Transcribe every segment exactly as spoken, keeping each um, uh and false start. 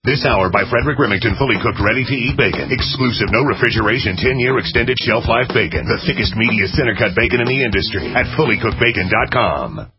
This hour by Frederick Remington, fully cooked, ready-to-eat bacon. Exclusive, no refrigeration, ten-year extended shelf life bacon. The thickest, meatiest, center-cut bacon in the industry at fully cooked bacon dot com.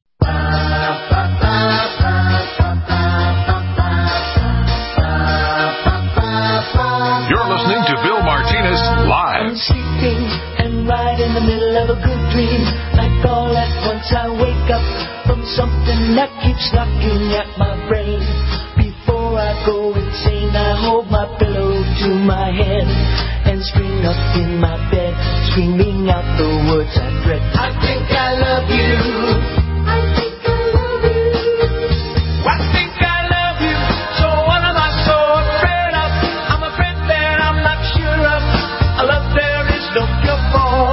You're listening to Bill Martinez Live. I'm sleeping and right in the middle of a good dream. Like all at once I wake up from something that keeps knocking at my brain. Before I go insane, I hold my pillow to my head and spring up in my bed, screaming out the words I dread. I think I love you. I think I love you. I think I love you. So what am I so afraid of? I'm afraid that I'm not sure of a love there is no cure for.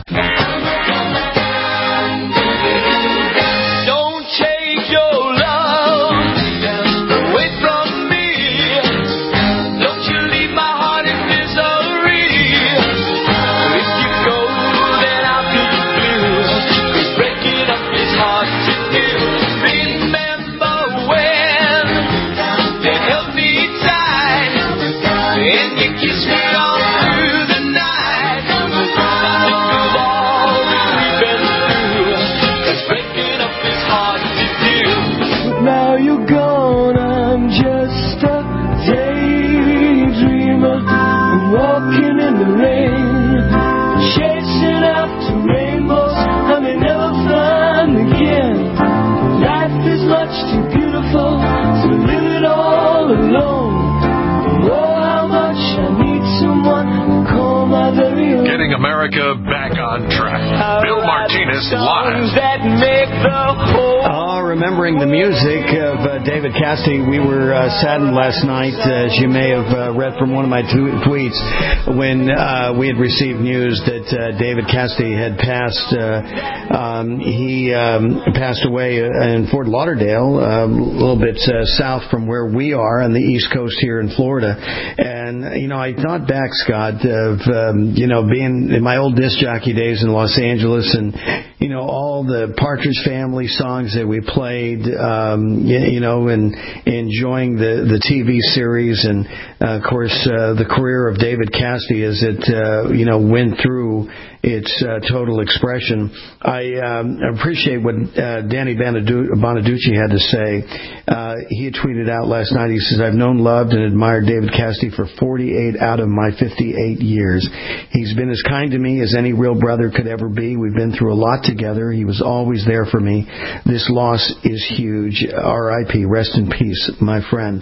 Don't change your love away from me. Don't you leave my heart in misery. If you go, then I'll be blue. 'Cause breaking up is hard to do. Remember when you held me tight and you kissed me all through the night. I think of all that we've been through. 'Cause breaking up is hard to do. Now you're gone, I'm just a daydreamer, walking in the rain, chasing after rainbows I may never find again. Life is much too beautiful to live it all alone. Oh, how much I need someone to call my very own. Getting America back on track. Bill Martinez Live. That make the whole Oh, remembering the music of uh, David Cassidy, we were uh, saddened last night, uh, as you may have uh, read from one of my t- tweets, when uh, we had received news that uh, David Cassidy had passed. Uh, um, he um, passed away in Fort Lauderdale, uh, a little bit uh, south from where we are on the East Coast here in Florida. And, you know, I thought back, Scott, of, um, you know, being in my old disc jockey days in Los Angeles and, you know, all the Partridge Family songs that we played, um, you, you know, and enjoying the, the T V series and, uh, of course, uh, the career of David Cassidy as it, uh, you know, went through its uh, total expression. I um, appreciate what uh, Danny Bonaduce, Bonaduce had to say. Uh, he had tweeted out last night, he says, I've known, loved, and admired David Cassidy for forty-eight out of my fifty-eight years. He's been as kind to me as any real brother could ever be. We've been through a lot together. He was always there for me. This loss is huge. R I P Rest in peace, my friend.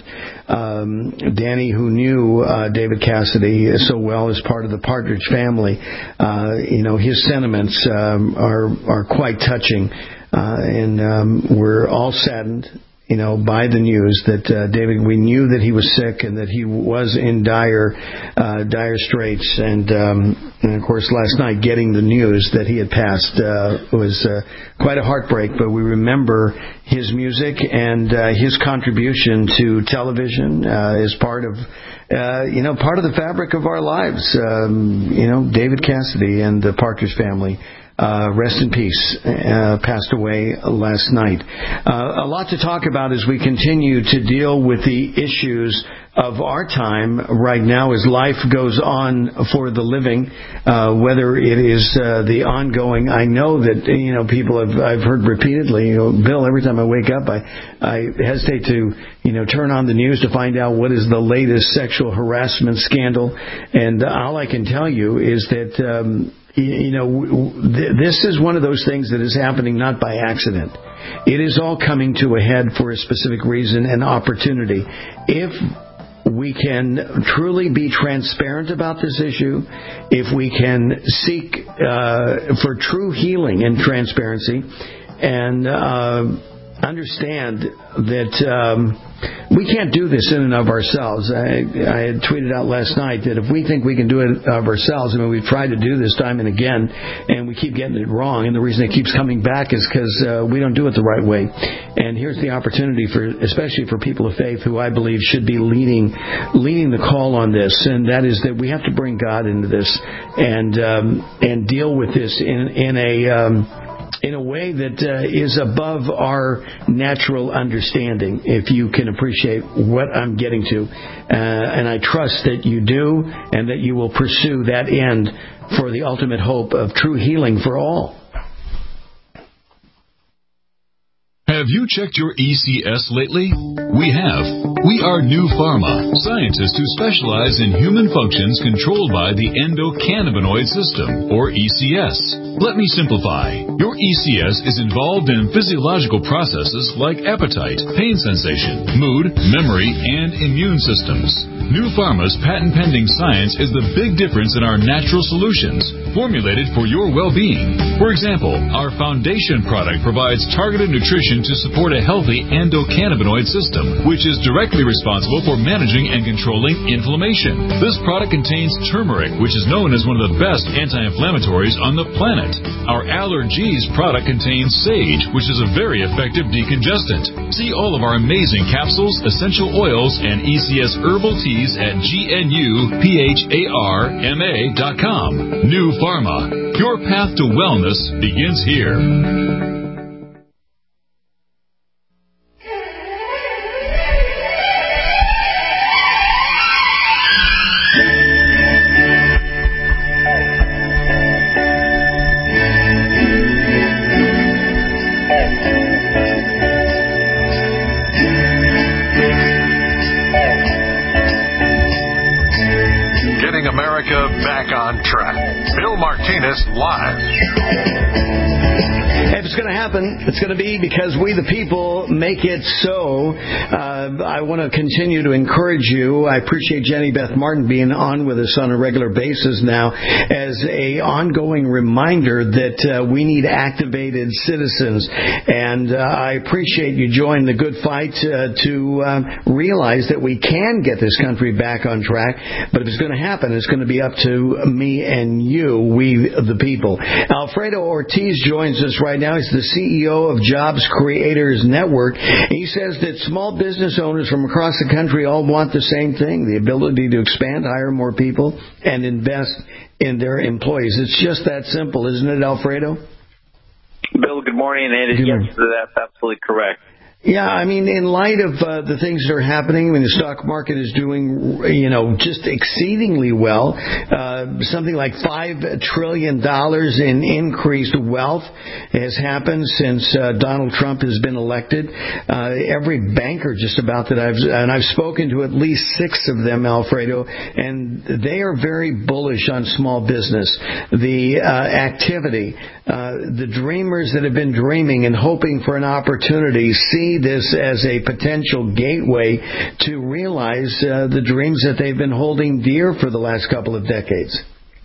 Um, Danny, who knew uh, David Cassidy so well as part of the Partridge Family, uh, you know, his sentiments um, are are quite touching, uh, and um, we're all saddened, you know, by the news that uh, David, we knew that he was sick and that he was in dire, uh, dire straits. And, um, and, of course, last night getting the news that he had passed uh, was uh, quite a heartbreak. But we remember his music and uh, his contribution to television uh, as part of, uh, you know, part of the fabric of our lives. Um, you know, David Cassidy and the Partridge Family. Uh, rest in peace, uh, passed away last night. Uh, a lot to talk about as we continue to deal with the issues of our time right now as life goes on for the living, uh, whether it is uh, the ongoing. I know that, you know, people have, I've heard repeatedly, you know, Bill, every time I wake up, I, I hesitate to, you know, turn on the news to find out what is the latest sexual harassment scandal. And all I can tell you is that, um, you know, this is one of those things that is happening not by accident. It is all coming to a head for a specific reason and opportunity. If we can truly be transparent about this issue, if we can seek uh, for true healing and transparency, and uh, understand that um, we can't do this in and of ourselves. I, I had tweeted out last night that if we think we can do it of ourselves, I mean, we've tried to do this time and again, and we keep getting it wrong. And the reason it keeps coming back is because uh, we don't do it the right way. And here's the opportunity for, especially for people of faith, who I believe should be leading, leading the call on this, and that is that we have to bring God into this and um, and deal with this in in a. Um, in a way that uh, is above our natural understanding, if you can appreciate what I'm getting to. Uh, and I trust that you do, and that you will pursue that end for the ultimate hope of true healing for all. Have you checked your E C S lately? We have. We are New Pharma, scientists who specialize in human functions controlled by the endocannabinoid system, or E C S. Let me simplify. Your E C S is involved in physiological processes like appetite, pain sensation, mood, memory, and immune systems. New Pharma's patent-pending science is the big difference in our natural solutions, formulated for your well-being. For example, our foundation product provides targeted nutrition to support a healthy endocannabinoid system, which is directly responsible for managing and controlling inflammation. This product contains turmeric, which is known as one of the best anti-inflammatories on the planet. Our Allergies product contains sage, which is a very effective decongestant. See all of our amazing capsules, essential oils, and E C S herbal teas at G N U P H A R M A dot com. New Pharma. Your path to wellness begins here. America back on track. Bill Martinez live. If it's going to happen, it's going to be because we the people make it so. Uh, I want to continue to encourage you. I appreciate Jenny Beth Martin being on with us on a regular basis now as a ongoing reminder that uh, we need activated citizens. And uh, I appreciate you joining the good fight uh, to uh, realize that we can get this country back on track. But if it's going to happen, it's going to be up to me and you, we the people. Alfredo Ortiz joins us right now. He's the C E O of Jobs Creators Network. He says that small business owners from across the country all want the same thing, the ability to expand, hire more people, and invest in their employees. It's just that simple, isn't it, Alfredo? Bill, good morning. And good yes, morning. That's absolutely correct. Yeah, I mean, in light of uh, the things that are happening, I mean, the stock market is doing, you know, just exceedingly well. Uh, something like five trillion dollars in increased wealth has happened since uh, Donald Trump has been elected. Uh, every banker just about that I've, and I've spoken to at least six of them, Alfredo, and they are very bullish on small business. The uh, activity, uh, the dreamers that have been dreaming and hoping for an opportunity see this as a potential gateway to realize uh, the dreams that they've been holding dear for the last couple of decades.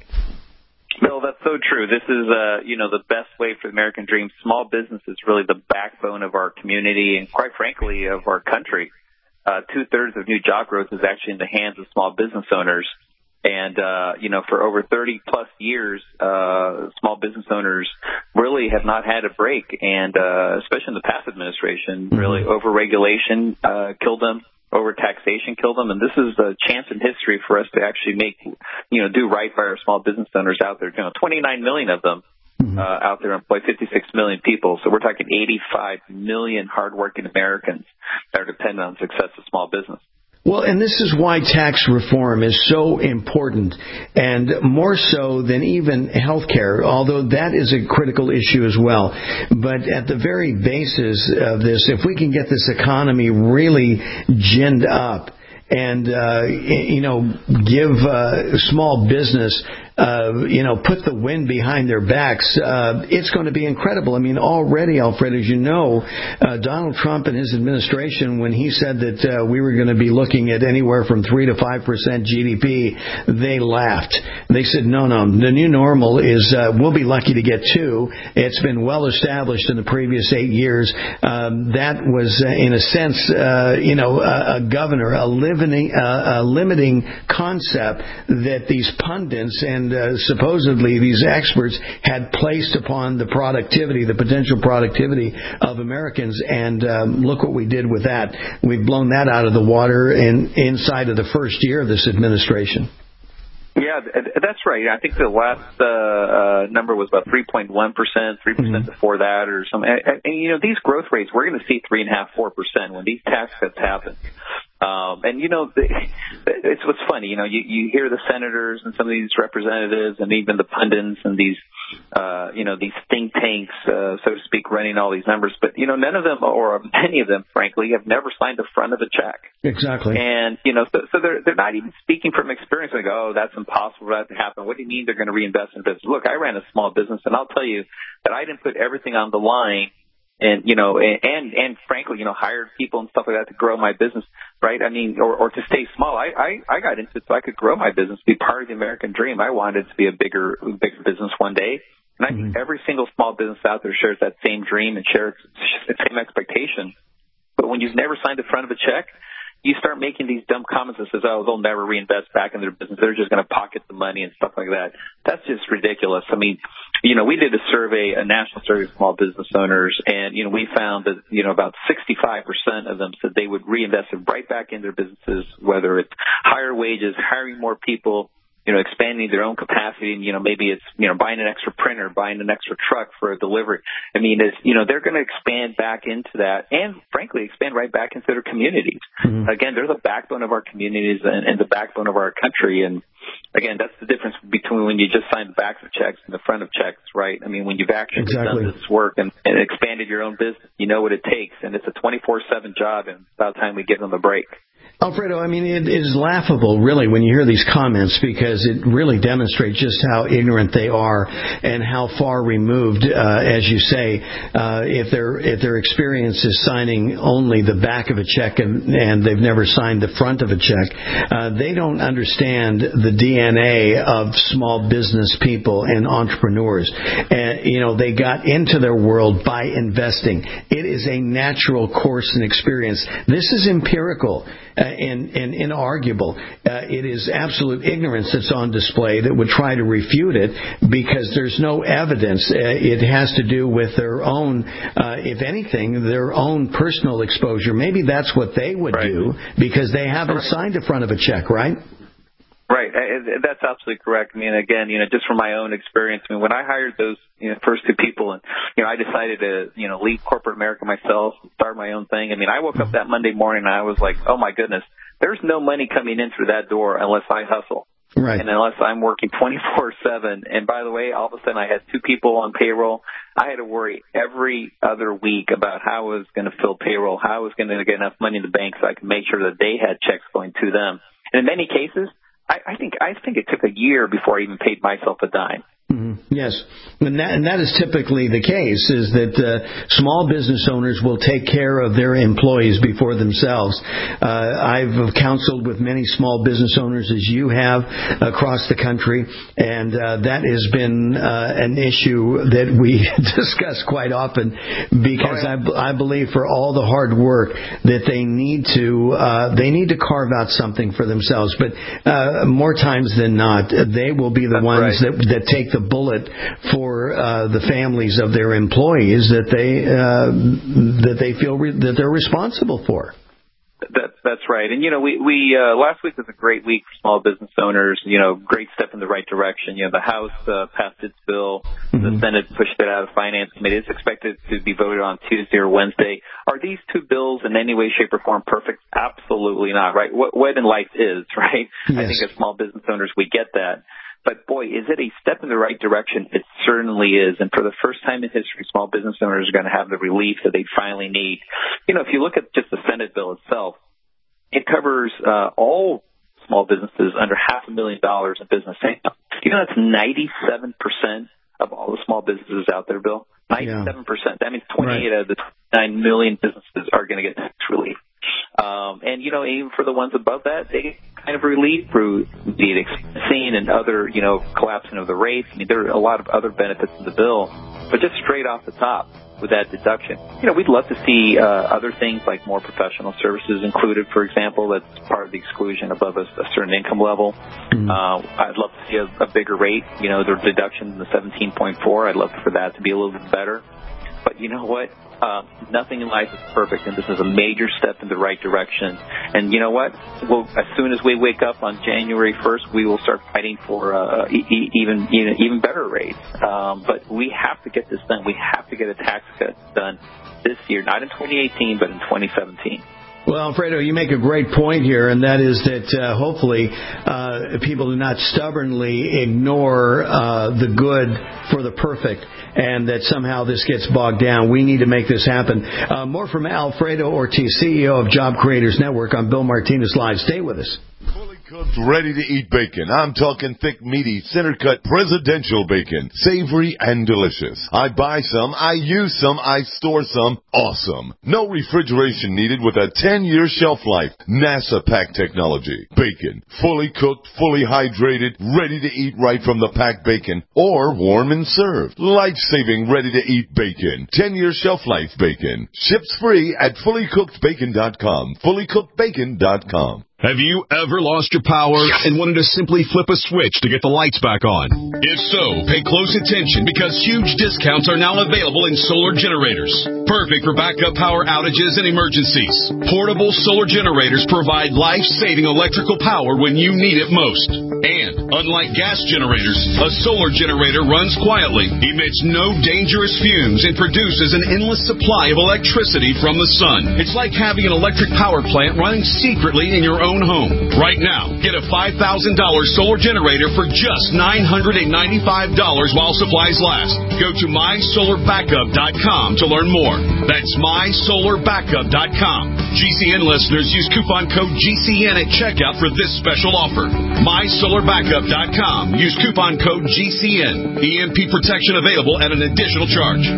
Bill, that's so true. This is, uh, you know, the best way for the American dream. Small business is really the backbone of our community and, quite frankly, of our country. Uh, two-thirds of new job growth is actually in the hands of small business owners. And, uh, you know, for over thirty plus years, uh, small business owners really have not had a break. And, uh, especially in the past administration, really over-regulation, uh, killed them, over-taxation killed them. And this is a chance in history for us to actually make, you know, do right by our small business owners out there. You know, twenty-nine million of them, uh, out there employ fifty-six million people. So we're talking eighty-five million hardworking Americans that are dependent on the success of small business. Well, and this is why tax reform is so important, and more so than even health care, although that is a critical issue as well. But at the very basis of this, if we can get this economy really ginned up and, uh, you know, give uh, small business Uh, you know, put the wind behind their backs, uh, it's going to be incredible. I mean, already, Alfred, as you know, uh, Donald Trump and his administration, when he said that uh, we were going to be looking at anywhere from three to five percent G D P, they laughed. They said, no, no, the new normal is uh, we'll be lucky to get two. It's been well established in the previous eight years. Um, that was, uh, in a sense, uh, you know, a, a governor, a limiting, uh, a limiting concept that these pundits and Uh, supposedly these experts had placed upon the productivity, the potential productivity of Americans, and um, look what we did with that. We've blown that out of the water in, inside of the first year of this administration. Yeah, that's right. I think the last uh, uh, number was about three point one percent, three percent mm-hmm. before that or something. And, and, you know, these growth rates, we're going to see three point five, four percent when these tax cuts happen. Um, and, you know, the, it's what's funny. You know, you, you hear the senators and some of these representatives and even the pundits and these, uh, you know, these think tanks, uh, so to speak, running all these numbers. But, you know, none of them, or many of them, frankly, have never signed the front of a check. Exactly. And, you know, so, so they're, they're not even speaking from experience. They go, oh, that's impossible for that to happen. What do you mean they're going to reinvest in business? Look, I ran a small business, and I'll tell you that I didn't put everything on the line. And, you know, and, and, and frankly, you know, hired people and stuff like that to grow my business, right? I mean, or, or to stay small. I, I, I got into it so I could grow my business, be part of the American dream. I wanted to be a bigger, bigger business one day. And I think mm-hmm. every single small business out there shares that same dream and shares the same expectation. But when you've never signed the front of a check, you start making these dumb comments that says, oh, they'll never reinvest back in their business. They're just going to pocket the money and stuff like that. That's just ridiculous. I mean, you know, we did a survey, a national survey of small business owners, and, you know, we found that, you know, about sixty-five percent of them said they would reinvest it right back in their businesses, whether it's higher wages, hiring more people, you know, expanding their own capacity, and, you know, maybe it's, you know, buying an extra printer, buying an extra truck for a delivery. I mean, it's, you know, they're going to expand back into that and, frankly, expand right back into their communities. Mm-hmm. Again, they're the backbone of our communities and, and the backbone of our country. And, again, that's the difference between when you just sign the backs of checks and the front of checks, right? I mean, when you've actually exactly. done this work and, and expanded your own business, you know what it takes. And it's a twenty-four seven job, and it's about time we give them a break. Alfredo, I mean, it is laughable, really, when you hear these comments, because it really demonstrates just how ignorant they are and how far removed, uh, as you say, uh, if their if their experience is signing only the back of a check and, and they've never signed the front of a check, uh, they don't understand the D N A of small business people and entrepreneurs. And, you know, they got into their world by investing. It is a natural course and experience. This is empirical. Uh, and, and inarguable. Uh, it is absolute ignorance that's on display that would try to refute it because there's no evidence. Uh, it has to do with their own, uh, if anything, their own personal exposure. Maybe that's what they would right. do because they haven't right. signed the front of a check, right? Right. That's absolutely correct. I mean, again, you know, just from my own experience, I mean, when I hired those, you know, first two people and, you know, I decided to, you know, leave corporate America myself, start my own thing. I mean, I woke up that Monday morning and I was like, oh my goodness, there's no money coming in through that door unless I hustle. Right. And unless I'm working twenty-four seven. And by the way, all of a sudden I had two people on payroll. I had to worry every other week about how I was going to fill payroll, how I was going to get enough money in the bank so I could make sure that they had checks going to them. And in many cases, I, I think I think it took a year before I even paid myself a dime. Mm-hmm. Yes, and that, and that is typically the case, is that uh, small business owners will take care of their employees before themselves. Uh, I've counseled with many small business owners, as you have, across the country, and uh, that has been uh, an issue that we discuss quite often because oh, yeah. I, I believe for all the hard work that they need to uh, they need to carve out something for themselves. But uh, more times than not, they will be the That's ones right. that, that take the bullet for uh, the families of their employees that they uh, that they feel re- that they're responsible for. That, that's right. And, you know, we, we uh, last week was a great week for small business owners, you know, great step in the right direction. You know, the House uh, passed its bill. Mm-hmm. The Senate pushed it out of Finance Committee. It's expected to be voted on Tuesday or Wednesday. Are these two bills in any way, shape, or form perfect? Absolutely not, right? What, what in life is, right? Yes. I think as small business owners, we get that. But, boy, is it a step in the right direction? It certainly is. And for the first time in history, small business owners are going to have the relief that they finally need. You know, if you look at just the Senate bill itself, it covers uh, all small businesses under half a million dollars in business income. You know, that's ninety-seven percent of all the small businesses out there, Bill. ninety-seven percent. That means twenty-eight right. out of the twenty-nine million businesses are going to get tax relief. Um, and, you know, even for the ones above that, they get kind of relief through the expensing and other, you know, collapsing of the rates. I mean, there are a lot of other benefits in the bill. But just straight off the top with that deduction, you know, we'd love to see uh, other things like more professional services included, for example. That's part of the exclusion above a, a certain income level. Mm-hmm. Uh, I'd love to see a, a bigger rate. You know, the deduction in the seventeen point four, I'd love for that to be a little bit better. But you know what? Uh, nothing in life is perfect, and this is a major step in the right direction. And you know what? Well, as soon as we wake up on January first, we will start fighting for uh, e- even you know, even better rates. Um, but we have to get this done. We have to get a tax cut done this year, not in twenty eighteen, but in twenty seventeen. Well, Alfredo, you make a great point here, and that is that uh, hopefully uh, people do not stubbornly ignore uh, the good for the perfect, and that somehow this gets bogged down. We need to make this happen. Uh, more from Alfredo Ortiz, C E O of Job Creators Network, on Bill Martinez Live. Stay with us. Cooked, ready-to-eat bacon. I'm talking thick, meaty, center-cut, presidential bacon. Savory and delicious. I buy some, I use some, I store some. Awesome. No refrigeration needed with a ten-year shelf life. NASA pack technology. Bacon. Fully cooked, fully hydrated, ready to eat right from the packed bacon. Or warm and served. Life-saving, ready-to-eat bacon. ten-year shelf life bacon. Ships free at fully cooked bacon dot com. fully cooked bacon dot com. Have you ever lost your power and wanted to simply flip a switch to get the lights back on? If so, pay close attention because huge discounts are now available in solar generators. Perfect for backup power outages and emergencies. Portable solar generators provide life-saving electrical power when you need it most. And, unlike gas generators, a solar generator runs quietly, emits no dangerous fumes, and produces an endless supply of electricity from the sun. It's like having an electric power plant running secretly in your own home. Right now, get a five thousand dollars solar generator for just nine hundred ninety-five dollars while supplies last. Go to my solar backup dot com to learn more. That's my solar backup dot com. G C N listeners use coupon code G C N at checkout for this special offer. my solar backup dot com. Use coupon code G C N. E M P protection available at an additional charge.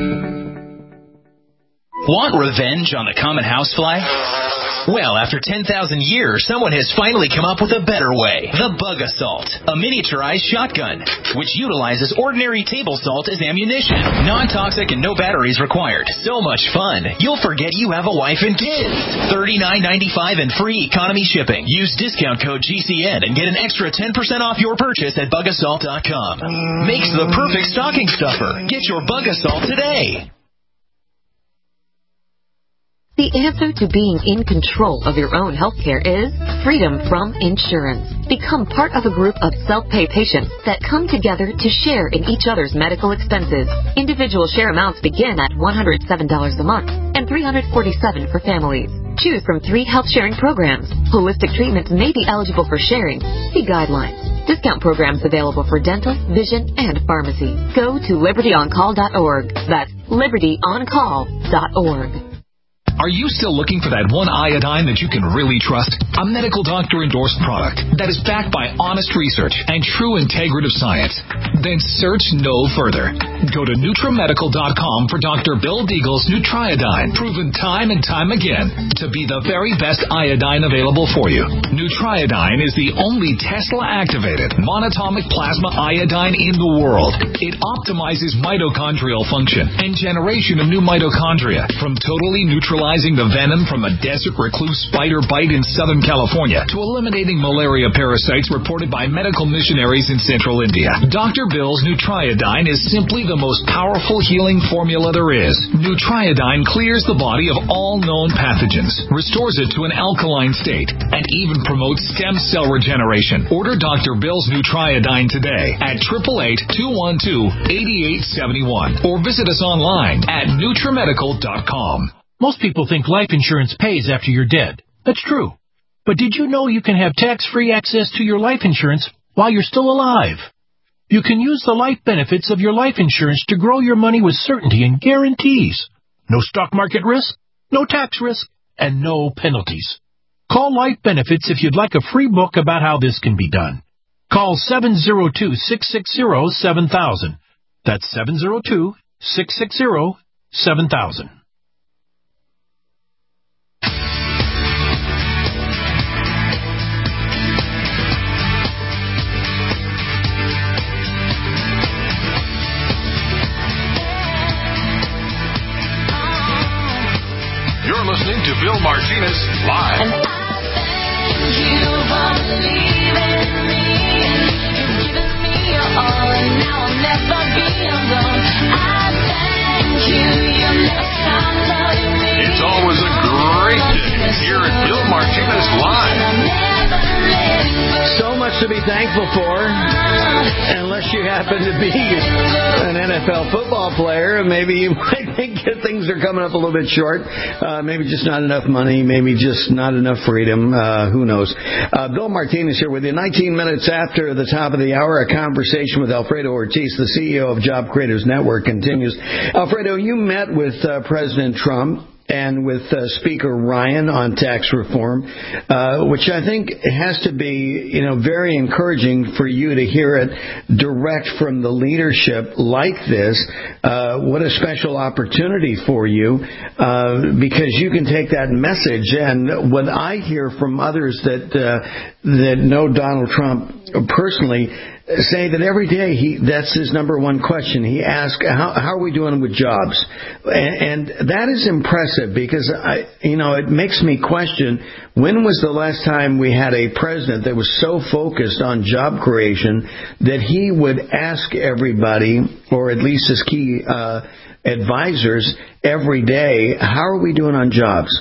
Want revenge on the common housefly? Well, after ten thousand years, someone has finally come up with a better way. The Bug Assault, a miniaturized shotgun, which utilizes ordinary table salt as ammunition. Non-toxic and no batteries required. So much fun, you'll forget you have a wife and kids. thirty-nine ninety-five and free economy shipping. Use discount code G C N and get an extra ten percent off your purchase at bug assault dot com. Makes the perfect stocking stuffer. Get your Bug Assault today. The answer to being in control of your own healthcare is freedom from insurance. Become part of a group of self-pay patients that come together to share in each other's medical expenses. Individual share amounts begin at one hundred seven dollars a month and three hundred forty-seven dollars for families. Choose from three health sharing programs. Holistic treatments may be eligible for sharing. See guidelines. Discount programs available for dental, vision, and pharmacy. Go to liberty on call dot org. That's liberty on call dot org. Are you still looking for that one iodine that you can really trust? A medical doctor endorsed product that is backed by honest research and true integrative science? Then search no further. Go to NutriMedical dot com for Doctor Bill Deagle's Nutriodine, proven time and time again to be the very best iodine available for you. Nutriodine is the only Tesla-activated monatomic plasma iodine in the world. It optimizes mitochondrial function and generation of new mitochondria from totally neutralizing the venom from a desert recluse spider bite in Southern California to eliminating malaria parasites reported by medical missionaries in central India. Doctor Bill's Nutriodine is simply the most powerful healing formula there is. Nutriodine clears the body of all known pathogens, restores it to an alkaline state, and even promotes stem cell regeneration. Order Doctor Bill's Nutriodine today at eight eight eight, two one two, eight eight seven one or visit us online at NutriMedical dot com. Most people think life insurance pays after you're dead. That's true. But did you know you can have tax-free access to your life insurance while you're still alive? You can use the life benefits of your life insurance to grow your money with certainty and guarantees. No stock market risk, no tax risk, and no penalties. Call Life Benefits if you'd like a free book about how this can be done. Call seven zero two, six six zero, seven thousand. That's seven zero two, six six zero, seven thousand. You're listening to Bill Martinez Live. And I thank you for believing in me. You've given me your all, and now I'll never be alone. I thank you, you never to be thankful for, unless you happen to be an N F L football player. Maybe you might think that things are coming up a little bit short. Uh, maybe just not enough money. Maybe just not enough freedom. Uh, who knows? Uh, Bill Martinez here with you. nineteen minutes after the top of the hour, a conversation with Alfredo Ortiz, the C E O of Job Creators Network, continues. Alfredo, you met with uh, President Trump and with uh, Speaker Ryan on tax reform, uh, which I think has to be, you know, very encouraging for you to hear it direct from the leadership like this. Uh, what a special opportunity for you, uh, because you can take that message. And what I hear from others that uh, that know Donald Trump personally say that every day he that's his number one question. He asks, how, how are we doing with jobs? And, and that is impressive because, I, you know, it makes me question, when was the last time we had a president that was so focused on job creation that he would ask everybody, or at least his key uh, advisors, every day, how are we doing on jobs?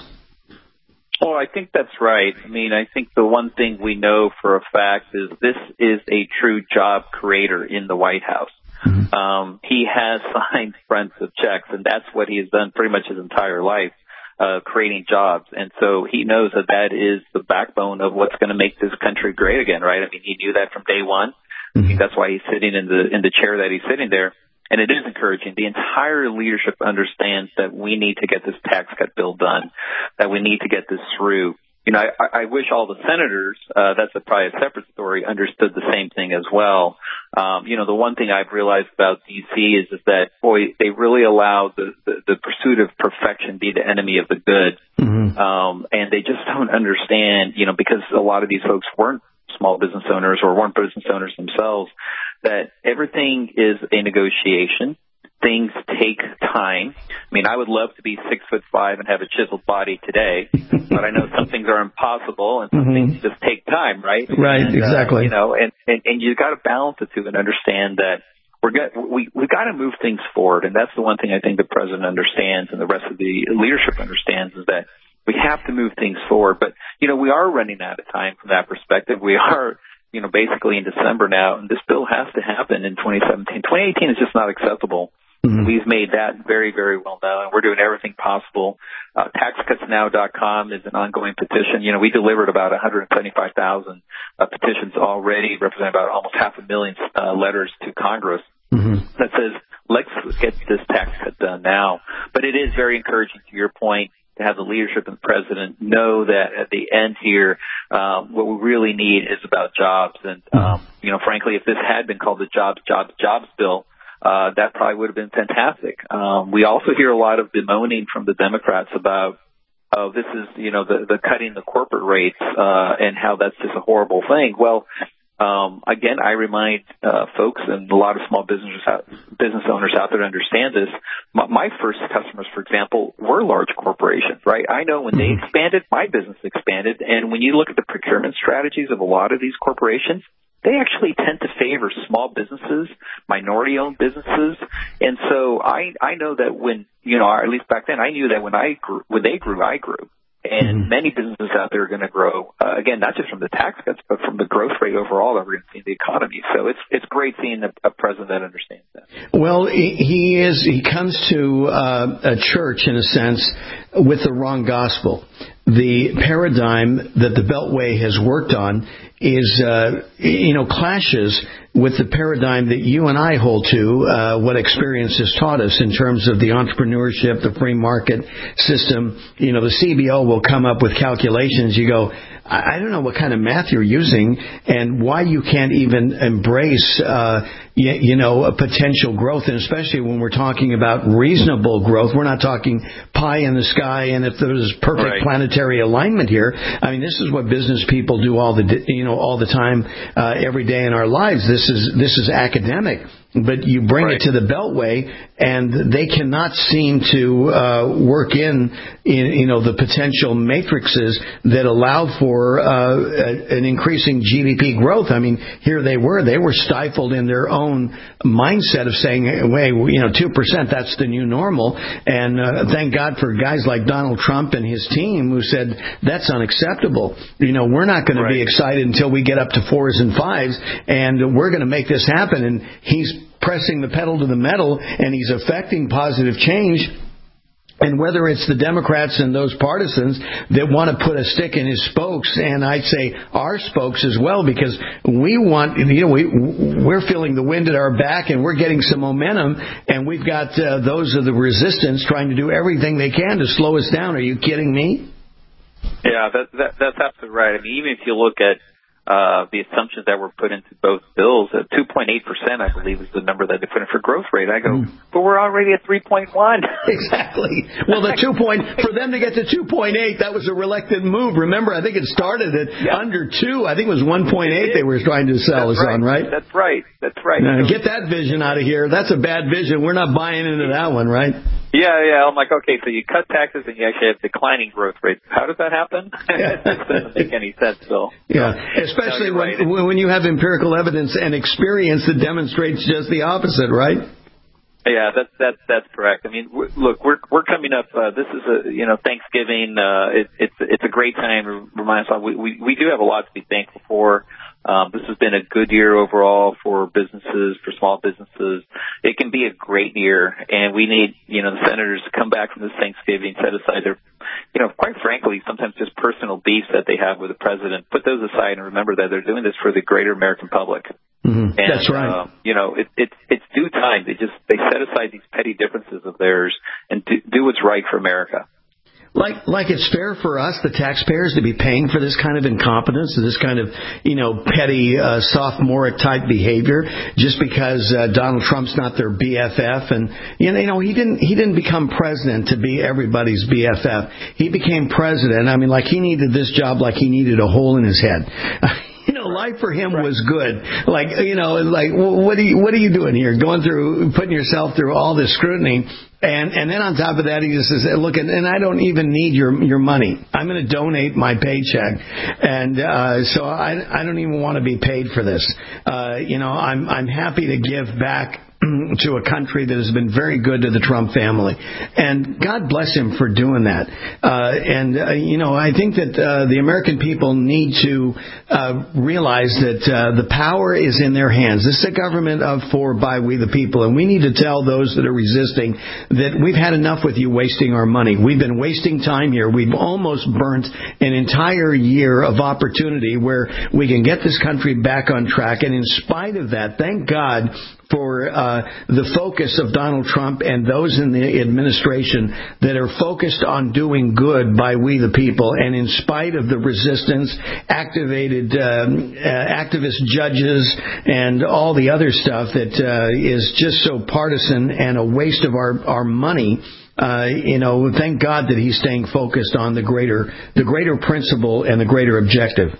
Well, I think that's right. I mean, I think the one thing we know for a fact is this is a true job creator in the White House. Mm-hmm. Um, he has signed fronts of checks, and that's what he has done pretty much his entire life, uh, creating jobs. And so he knows that that is the backbone of what's going to make this country great again, right? I mean, he knew that from day one. Mm-hmm. I think that's why he's sitting in the in the chair that he's sitting there. And it is encouraging. The entire leadership understands that we need to get this tax cut bill done, that we need to get this through. You know, I, I wish all the senators, uh, that's a, probably a separate story, understood the same thing as well. Um, you know, the one thing I've realized about D C is, is that, boy, they really allow the, the, the pursuit of perfection be the enemy of the good. Mm-hmm. Um, and they just don't understand, you know, because a lot of these folks weren't small business owners or weren't business owners themselves, that everything is a negotiation. Things take time. I mean, I would love to be six foot five and have a chiseled body today, but I know some things are impossible and some mm-hmm. things just take time, right? Right, and, exactly. Uh, you know, and, and, and you got to balance the two and understand that we're got, we we got to move things forward, and that's the one thing I think the president understands and the rest of the leadership understands is that we have to move things forward. But you know, we are running out of time from that perspective. We are. You know, basically in December now, and this bill has to happen in twenty seventeen. twenty eighteen is just not acceptable. Mm-hmm. We've made that very, very well known. We're doing everything possible. Uh, tax cuts now dot com is an ongoing petition. You know, we delivered about one hundred seventy-five thousand uh, petitions already, representing about almost half a million uh, letters to Congress mm-hmm. that says, let's get this tax cut done now. But it is very encouraging, to your point, to have the leadership and the president know that at the end here, um, what we really need is about jobs. And, um, you know, frankly, if this had been called the Jobs, Jobs, Jobs bill, uh, that probably would have been fantastic. Um, we also hear a lot of bemoaning from the Democrats about, oh, this is, you know, the, the cutting the corporate rates, uh, and how that's just a horrible thing. Well, Um, again, I remind uh, folks and a lot of small businesses, out, business owners out there to understand this. My, my first customers, for example, were large corporations, right? I know when they expanded, my business expanded. And when you look at the procurement strategies of a lot of these corporations, they actually tend to favor small businesses, minority-owned businesses. And so I, I know that when, you know, or at least back then, I knew that when I grew, when they grew, I grew. And many businesses out there are going to grow, uh, again, not just from the tax cuts, but from the growth rate overall that we're going to see in the economy. So it's it's great seeing a, a president that understands that. Well, he is he comes to uh, a church, in a sense, with the wrong gospel. The paradigm that the Beltway has worked on is, uh, you know, clashes with the paradigm that you and I hold to, uh, what experience has taught us in terms of the entrepreneurship, the free market system. You know, the C B O will come up with calculations. You go, I don't know what kind of math you're using and why you can't even embrace, uh, you, you know, a potential growth, and especially when we're talking about reasonable growth. We're not talking pie in the sky, and if there's perfect right. planetary alignment here. I mean, this is what business people do all the, you know, all the time, uh, every day in our lives. This is this is academic. but you bring right. it to the Beltway, and they cannot seem to uh, work in, in, you know, the potential matrices that allow for uh, a, an increasing G D P growth. I mean, here they were. They were stifled in their own mindset of saying, hey, you know, two percent, that's the new normal. And uh, thank God for guys like Donald Trump and his team who said, that's unacceptable. You know, we're not going right. to be excited until we get up to fours and fives, and we're going to make this happen. And he's pressing the pedal to the metal, and he's affecting positive change. And whether it's the Democrats and those partisans that want to put a stick in his spokes, and I'd say our spokes as well, because we want, you know, we, we're feeling the wind at our back, and we're getting some momentum, and we've got uh, those of the resistance trying to do everything they can to slow us down. Are you kidding me? Yeah, that, that, that's absolutely right. I mean, even if you look at Uh, the assumptions that were put into both bills, at two point eight percent, I believe, is the number that they put in for growth rate. I go, mm. but we're already at three point one. Exactly. Well, the two point, for them to get to two point eight, that was a reluctant move. Remember, I think it started at yeah. under two. I think it was one point eight they were trying to sell That's us right. on, right? That's right. That's right. Now, get that vision out of here. That's a bad vision. We're not buying into that one, right? Yeah, yeah. I'm like, okay, so you cut taxes and you actually have declining growth rates. How does that happen? It doesn't make any sense, Bill. Yeah, especially no, when, right. when you have empirical evidence and experience that demonstrates just the opposite, right? Yeah, that's that's that's correct. I mean, we're, look, we're we're coming up. Uh, this is a you know Thanksgiving. Uh, it, it's it's a great time to remind us all. We, we we do have a lot to be thankful for. Um, this has been a good year overall for businesses, for small businesses. It can be a great year, and we need, you know, the senators to come back from this Thanksgiving, set aside their, you know, quite frankly, sometimes just personal beefs that they have with the president. Put those aside and remember that they're doing this for the greater American public. Mm-hmm. And, That's right. Uh, you know, it, it, it's due time. They just they set aside these petty differences of theirs and do, do what's right for America. Like, like it's fair for us, the taxpayers, to be paying for this kind of incompetence, this kind of, you know, petty, uh, sophomoric type behavior, just because uh, Donald Trump's not their B F F, and you know, he didn't, he didn't become president to be everybody's B F F. He became president. I mean, like he needed this job, like he needed a hole in his head. You know, life for him was good. Like, you know, like, what are you, what are you doing here? Going through, putting yourself through all this scrutiny. And, and then on top of that, he just says, look, and, and I don't even need your, your money. I'm going to donate my paycheck. And, uh, so I, I don't even want to be paid for this. Uh, you know, I'm, I'm happy to give back to a country that has been very good to the Trump family. And God bless him for doing that. Uh, and, uh, you know, I think that uh, the American people need to uh, realize that uh, the power is in their hands. This is a government of, for, by, we the people. And we need to tell those that are resisting that we've had enough with you wasting our money. We've been wasting time here. We've almost burnt an entire year of opportunity where we can get this country back on track. And in spite of that, thank God for uh, the focus of Donald Trump and those in the administration that are focused on doing good by we the people. And in spite of the resistance, activated um, uh, activist judges and all the other stuff that uh, is just so partisan and a waste of our, our money, Uh, you know, thank God that he's staying focused on the greater, the greater principle and the greater objective.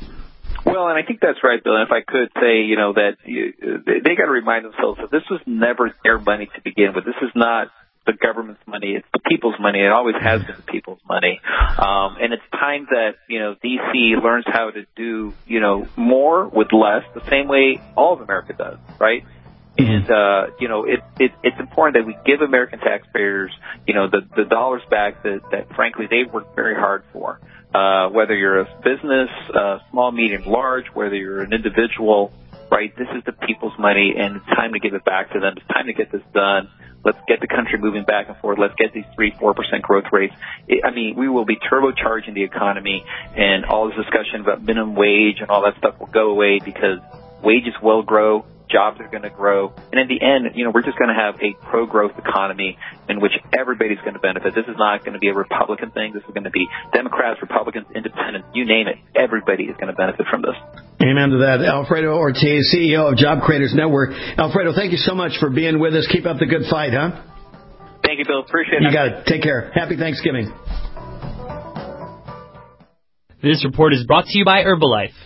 Well, and I think that's right, Bill. And if I could say, you know, that you, they, they got to remind themselves that this was never their money to begin with. This is not the government's money. It's the people's money. It always has been the people's money. Um, and it's time that, you know, D C learns how to do, you know, more with less, the same way all of America does, right? And, uh, you know, it, it, it's important that we give American taxpayers, you know, the, the dollars back that, that, frankly, they've worked very hard for. Uh, whether you're a business, uh, small, medium, large, whether you're an individual, right, this is the people's money, and it's time to give it back to them. It's time to get this done. Let's get the country moving back and forth. Let's get these three, four percent growth rates. It, I mean, we will be turbocharging the economy, and all this discussion about minimum wage and all that stuff will go away because wages will grow. Jobs are going to grow. And in the end, you know, we're just going to have a pro-growth economy in which everybody's going to benefit. This is not going to be a Republican thing. This is going to be Democrats, Republicans, Independents, you name it. Everybody is going to benefit from this. Amen to that. Alfredo Ortiz, C E O of Job Creators Network. Alfredo, thank you so much for being with us. Keep up the good fight, huh? Thank you, Bill. Appreciate it. You got it. Take care. Happy Thanksgiving. This report is brought to you by Herbalife.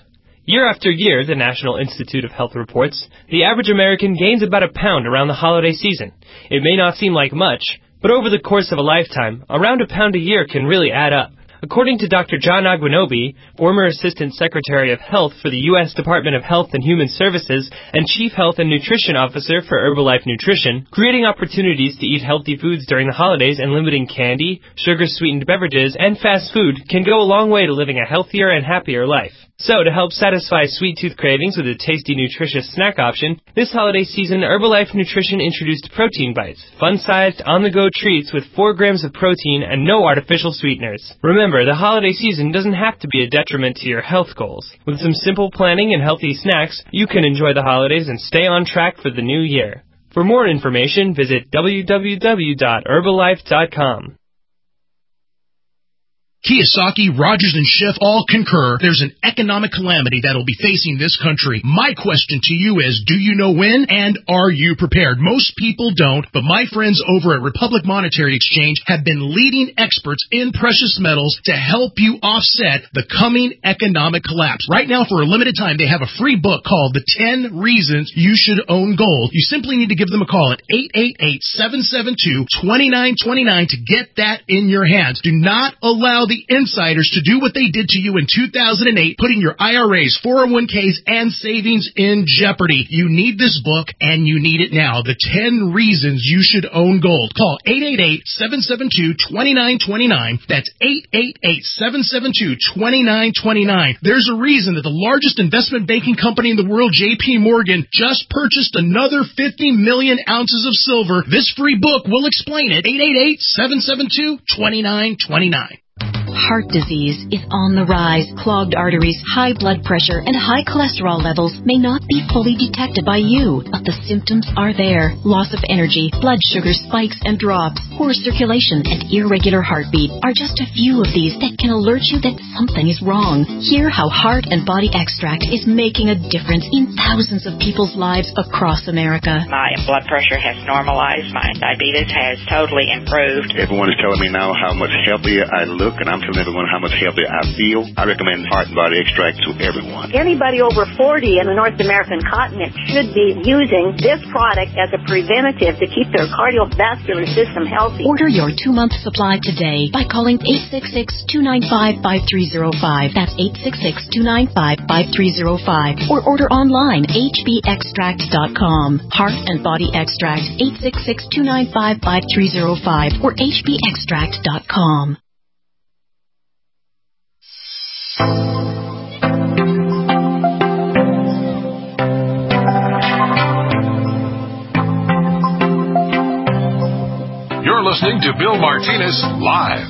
Year after year, the National Institute of Health reports, the average American gains about a pound around the holiday season. It may not seem like much, but over the course of a lifetime, around a pound a year can really add up. According to Doctor John Aguinobi, former Assistant Secretary of Health for the U S Department of Health and Human Services and Chief Health and Nutrition Officer for Herbalife Nutrition, creating opportunities to eat healthy foods during the holidays and limiting candy, sugar-sweetened beverages, and fast food can go a long way to living a healthier and happier life. So, to help satisfy sweet tooth cravings with a tasty, nutritious snack option, this holiday season, Herbalife Nutrition introduced Protein Bites, fun-sized, on-the-go treats with four grams of protein and no artificial sweeteners. Remember, the holiday season doesn't have to be a detriment to your health goals. With some simple planning and healthy snacks, you can enjoy the holidays and stay on track for the new year. For more information, visit w w w dot herbalife dot com. Kiyosaki, Rogers, and Schiff all concur there's an economic calamity that'll be facing this country. My question to you is, do you know when, and are you prepared? Most people don't, but my friends over at Republic Monetary Exchange have been leading experts in precious metals to help you offset the coming economic collapse. Right now, for a limited time, they have a free book called The ten Reasons You Should Own Gold. You simply need to give them a call at eight eight eight, seven seven two, two nine two nine to get that in your hands. Do not allow the insiders to do what they did to you in two thousand eight, putting your I R As, four oh one k's, and savings in jeopardy. You need this book, and you need it now. The ten Reasons You Should Own Gold. Call eight eight eight, seven seven two, two nine two nine. That's eight eight eight, seven seven two, two nine two nine. There's a reason that the largest investment banking company in the world, J P Morgan, just purchased another fifty million ounces of silver. This free book will explain it. eight eight eight, seven seven two, two nine two nine. Heart disease is on the rise. Clogged arteries, high blood pressure, and high cholesterol levels may not be fully detected by you, but the symptoms are there. Loss of energy, blood sugar spikes and drops, poor circulation, and irregular heartbeat are just a few of these that can alert you that something is wrong. Hear how Heart and Body Extract is making a difference in thousands of people's lives across America. My blood pressure has normalized. My diabetes has totally improved. Everyone is telling me now how much healthier I look, and I'm telling everyone how much healthier I feel. I recommend Heart and Body Extract to everyone. Anybody over forty in the North American continent should be using this product as a preventative to keep their cardiovascular system healthy. Order your two-month supply today by calling eight six six, two nine five, five three zero five. That's eight six six, two nine five, five three zero five. Or order online, h b extract dot com. Heart and Body Extract, eight six six, two nine five, five three zero five or h b extract dot com. You're listening to Bill Martinez Live.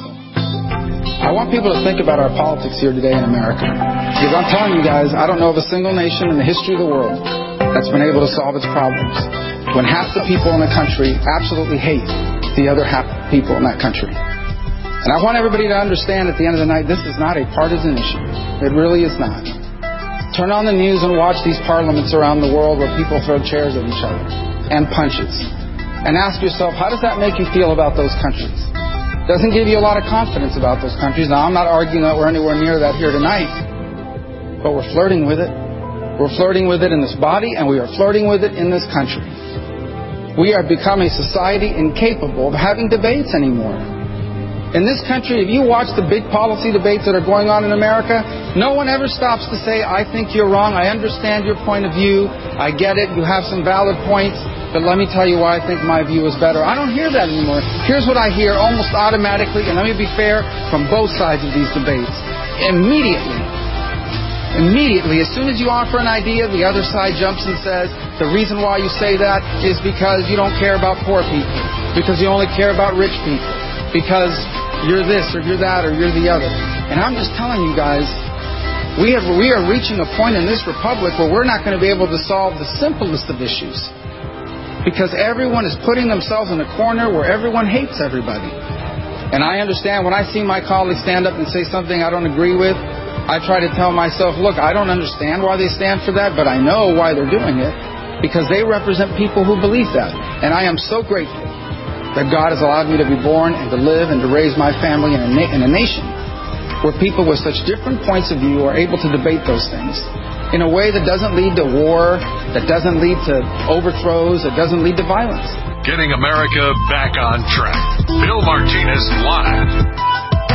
I want people to think about our politics here today in America. Because I'm telling you guys, I don't know of a single nation in the history of the world that's been able to solve its problems when half the people in the country absolutely hate the other half of people in that country. And I want everybody to understand at the end of the night, this is not a partisan issue. It really is not. Turn on the news and watch these parliaments around the world where people throw chairs at each other and punches. And ask yourself, how does that make you feel about those countries? Doesn't give you a lot of confidence about those countries. Now, I'm not arguing that we're anywhere near that here tonight, but we're flirting with it. We're flirting with it in this body, and we are flirting with it in this country. We have become a society incapable of having debates anymore. In this country, if you watch the big policy debates that are going on in America, no one ever stops to say, I think you're wrong, I understand your point of view, I get it, you have some valid points, but let me tell you why I think my view is better. I don't hear that anymore. Here's what I hear almost automatically, and let me be fair, from both sides of these debates. Immediately, immediately, as soon as you offer an idea, the other side jumps and says, the reason why you say that is because you don't care about poor people, because you only care about rich people, because you're this or you're that or you're the other. And I'm just telling you guys, we have we are reaching a point in this republic where we're not going to be able to solve the simplest of issues, because everyone is putting themselves in a corner where everyone hates everybody. And I understand when I see my colleagues stand up and say something I don't agree with, I try to tell myself, look, I don't understand why they stand for that, but I know why they're doing it, because they represent people who believe that. And I am so grateful that God has allowed me to be born and to live and to raise my family in a, na- in a nation where people with such different points of view are able to debate those things. in a way that doesn't lead to war, that doesn't lead to overthrows, that doesn't lead to violence. Getting America back on track. Bill Martinez Live.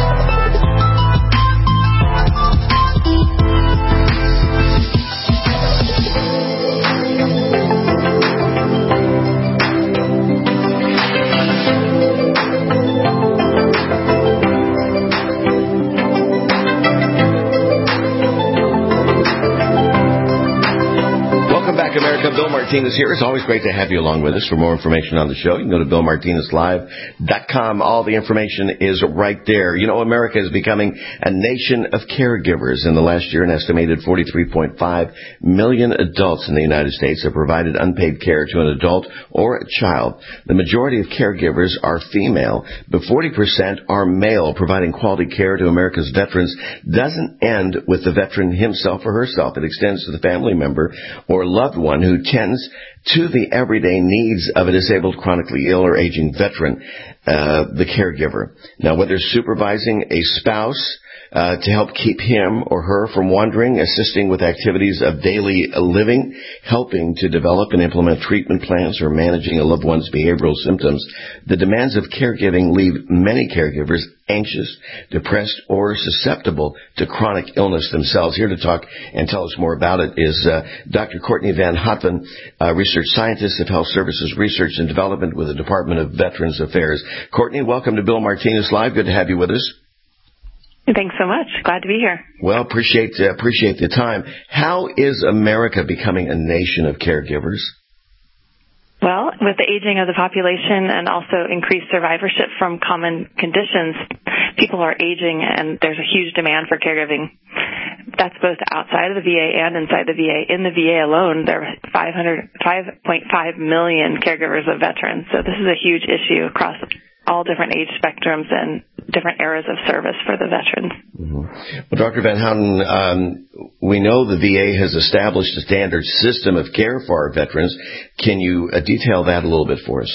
America, Bill Martinez here. It's always great to have you along with us. For more information on the show, you can go to bill martinez live dot com. All the information is right there. You know, America is becoming a nation of caregivers. In the last year, an estimated forty-three point five million adults in the United States have provided unpaid care to an adult or a child. The majority of caregivers are female, but forty percent are male. Providing quality care to America's veterans doesn't end with the veteran himself or herself. It extends to the family member or loved one who tends to the everyday needs of a disabled, chronically ill, or aging veteran, uh, the caregiver. Now, whether supervising a spouse uh, to help keep him or her from wandering, assisting with activities of daily living, helping to develop and implement treatment plans, or managing a loved one's behavioral symptoms, the demands of caregiving leave many caregivers anxious, depressed, or susceptible to chronic illness themselves. Here to talk and tell us more about it is uh, Doctor Courtney Van Houten, uh, research scientist of Health Services Research and Development with the Department of Veterans Affairs. Courtney, welcome to Bill Martinez Live. Good to have you with us. Thanks so much. Glad to be here. Well, appreciate uh, appreciate the time. How is America becoming a nation of caregivers? Well, with the aging of the population and also increased survivorship from common conditions, people are aging and there's a huge demand for caregiving. That's both outside of the V A and inside the V A. In the V A alone, there are five point five million caregivers of veterans. So this is a huge issue across all different age spectrums and different eras of service for the veterans. Mm-hmm. Well, Doctor Van Houten, um, we know the V A has established a standard system of care for our veterans. Can you uh, detail that a little bit for us?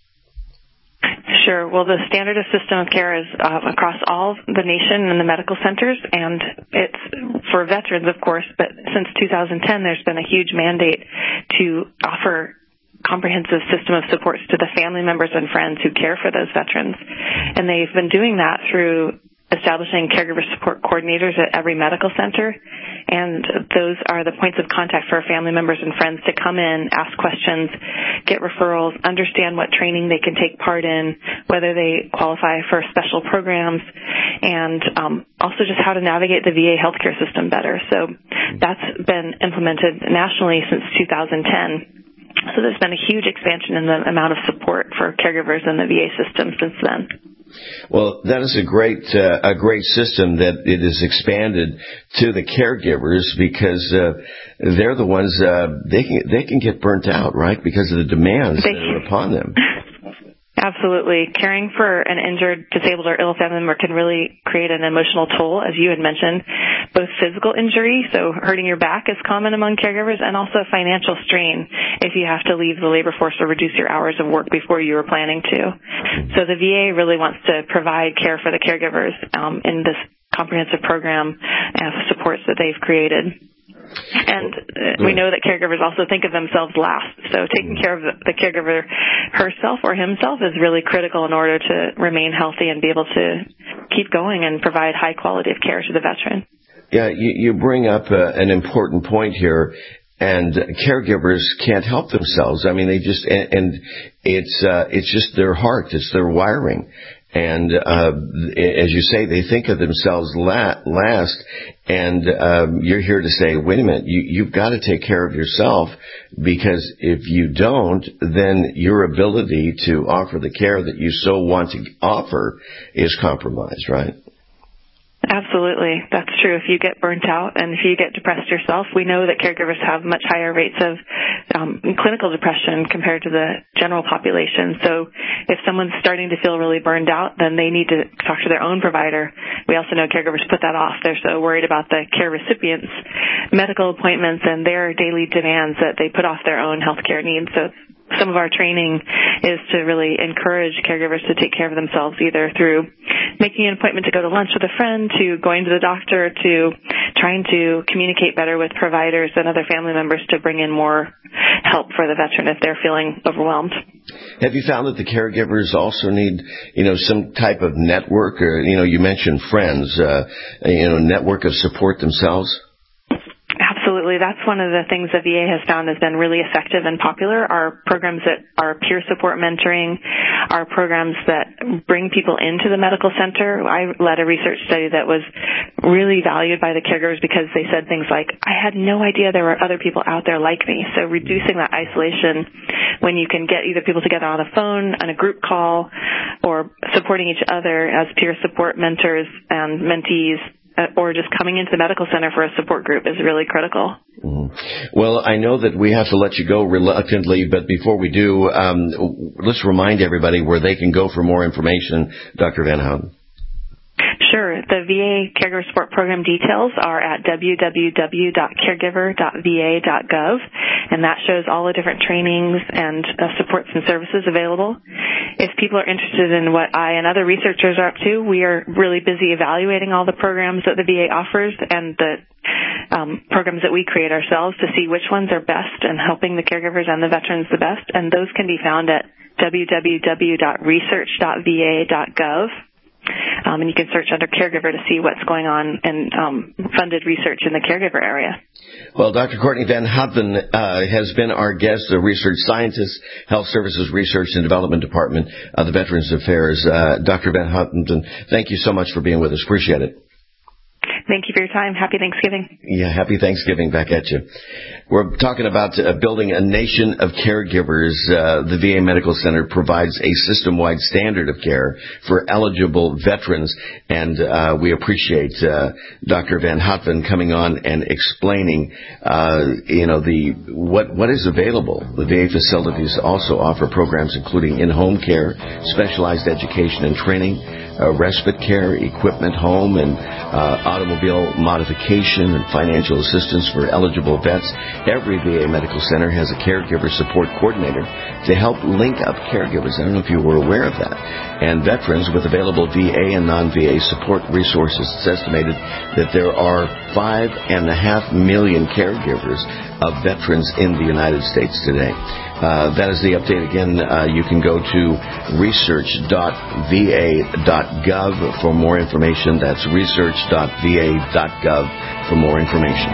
Sure. Well, the standard system of care is uh, across all the nation and the medical centers, and it's for veterans, of course, but since two thousand ten, there's been a huge mandate to offer comprehensive system of supports to the family members and friends who care for those veterans. And they've been doing that through establishing caregiver support coordinators at every medical center. And those are the points of contact for family members and friends to come in, ask questions, get referrals, understand what training they can take part in, whether they qualify for special programs, and um, also just how to navigate the V A healthcare system better. So that's been implemented nationally since two thousand ten. So there's been a huge expansion in the amount of support for caregivers in the V A system since then. Well, that is a great uh, a great system that it is expanded to the caregivers because uh, they're the ones uh, they can they can get burnt out, right? Because of the demands they, that are upon them. Absolutely. Caring for an injured, disabled, or ill family member can really create an emotional toll, as you had mentioned, both physical injury, so hurting your back is common among caregivers, and also financial strain if you have to leave the labor force or reduce your hours of work before you were planning to. So the V A really wants to provide care for the caregivers um, in this comprehensive program of supports that they've created. And uh, we know that caregivers also think of themselves last. So taking care of the, the caregiver herself or himself is really critical in order to remain healthy and be able to keep going and provide high quality of care to the veteran. Yeah, you, you bring up uh, an important point here. And caregivers can't help themselves. I mean, they just, and, and it's, uh, it's just their heart. It's their wiring. And, uh, as you say, they think of themselves la- last. And, um, you're here to say, wait a minute, you, you've got to take care of yourself, because if you don't, then your ability to offer the care that you so want to offer is compromised, right? Absolutely. That's true. If you get burnt out and if you get depressed yourself, we know that caregivers have much higher rates of um, clinical depression compared to the general population. So if someone's starting to feel really burned out, then they need to talk to their own provider. We also know caregivers put that off. They're so worried about the care recipients' medical appointments and their daily demands that they put off their own health care needs. So it's some of our training is to really encourage caregivers to take care of themselves, either through making an appointment to go to lunch with a friend, to going to the doctor, to trying to communicate better with providers and other family members to bring in more help for the veteran if they're feeling overwhelmed. Have you found that the caregivers also need, you know, some type of network, or, you know, you mentioned friends, uh, you know, network of support themselves? Absolutely. That's one of the things the V A has found has been really effective and popular. Our programs that are peer support mentoring, our programs that bring people into the medical center. I led a research study that was really valued by the caregivers because they said things like, I had no idea there were other people out there like me. So reducing that isolation when you can get either people together on the phone, on a group call, or supporting each other as peer support mentors and mentees, Uh, or just coming into the medical center for a support group is really critical. Mm-hmm. Well, I know that we have to let you go reluctantly, but before we do, um, let's remind everybody where they can go for more information, Doctor Van Houten. Sure. The V A Caregiver Support Program details are at w w w dot caregiver dot v a dot gov, and that shows all the different trainings and uh, supports and services available. If people are interested in what I and other researchers are up to, we are really busy evaluating all the programs that the V A offers and the um, programs that we create ourselves to see which ones are best and helping the caregivers and the veterans the best, and those can be found at w w w dot research dot v a dot gov. Um, and you can search under caregiver to see what's going on in um, funded research in the caregiver area. Well, Doctor Courtney Van Houten uh, has been our guest, a research scientist, Health Services Research and Development Department of the Veterans Affairs. Uh, Doctor Van Houten, thank you so much for being with us. Appreciate it. Thank you for your time. Happy Thanksgiving. Yeah, happy Thanksgiving back at you. We're talking about uh, building a nation of caregivers. Uh, the V A Medical Center provides a system-wide standard of care for eligible veterans, and uh, we appreciate uh, Doctor Van Houten coming on and explaining, uh, you know, the what what is available. The V A facilities also offer programs including in-home care, specialized education and training, uh, respite care, equipment, home, and uh, automobile modification and financial assistance for eligible vets. Every V A Medical Center has a caregiver support coordinator to help link up caregivers. I don't know if you were aware of that. And veterans with available V A and non-V A support resources. It's estimated that there are five and a half million caregivers of veterans in the United States today. Uh, that is the update. Again, uh, you can go to research dot v a dot gov for more information. That's research dot v a dot gov for more information.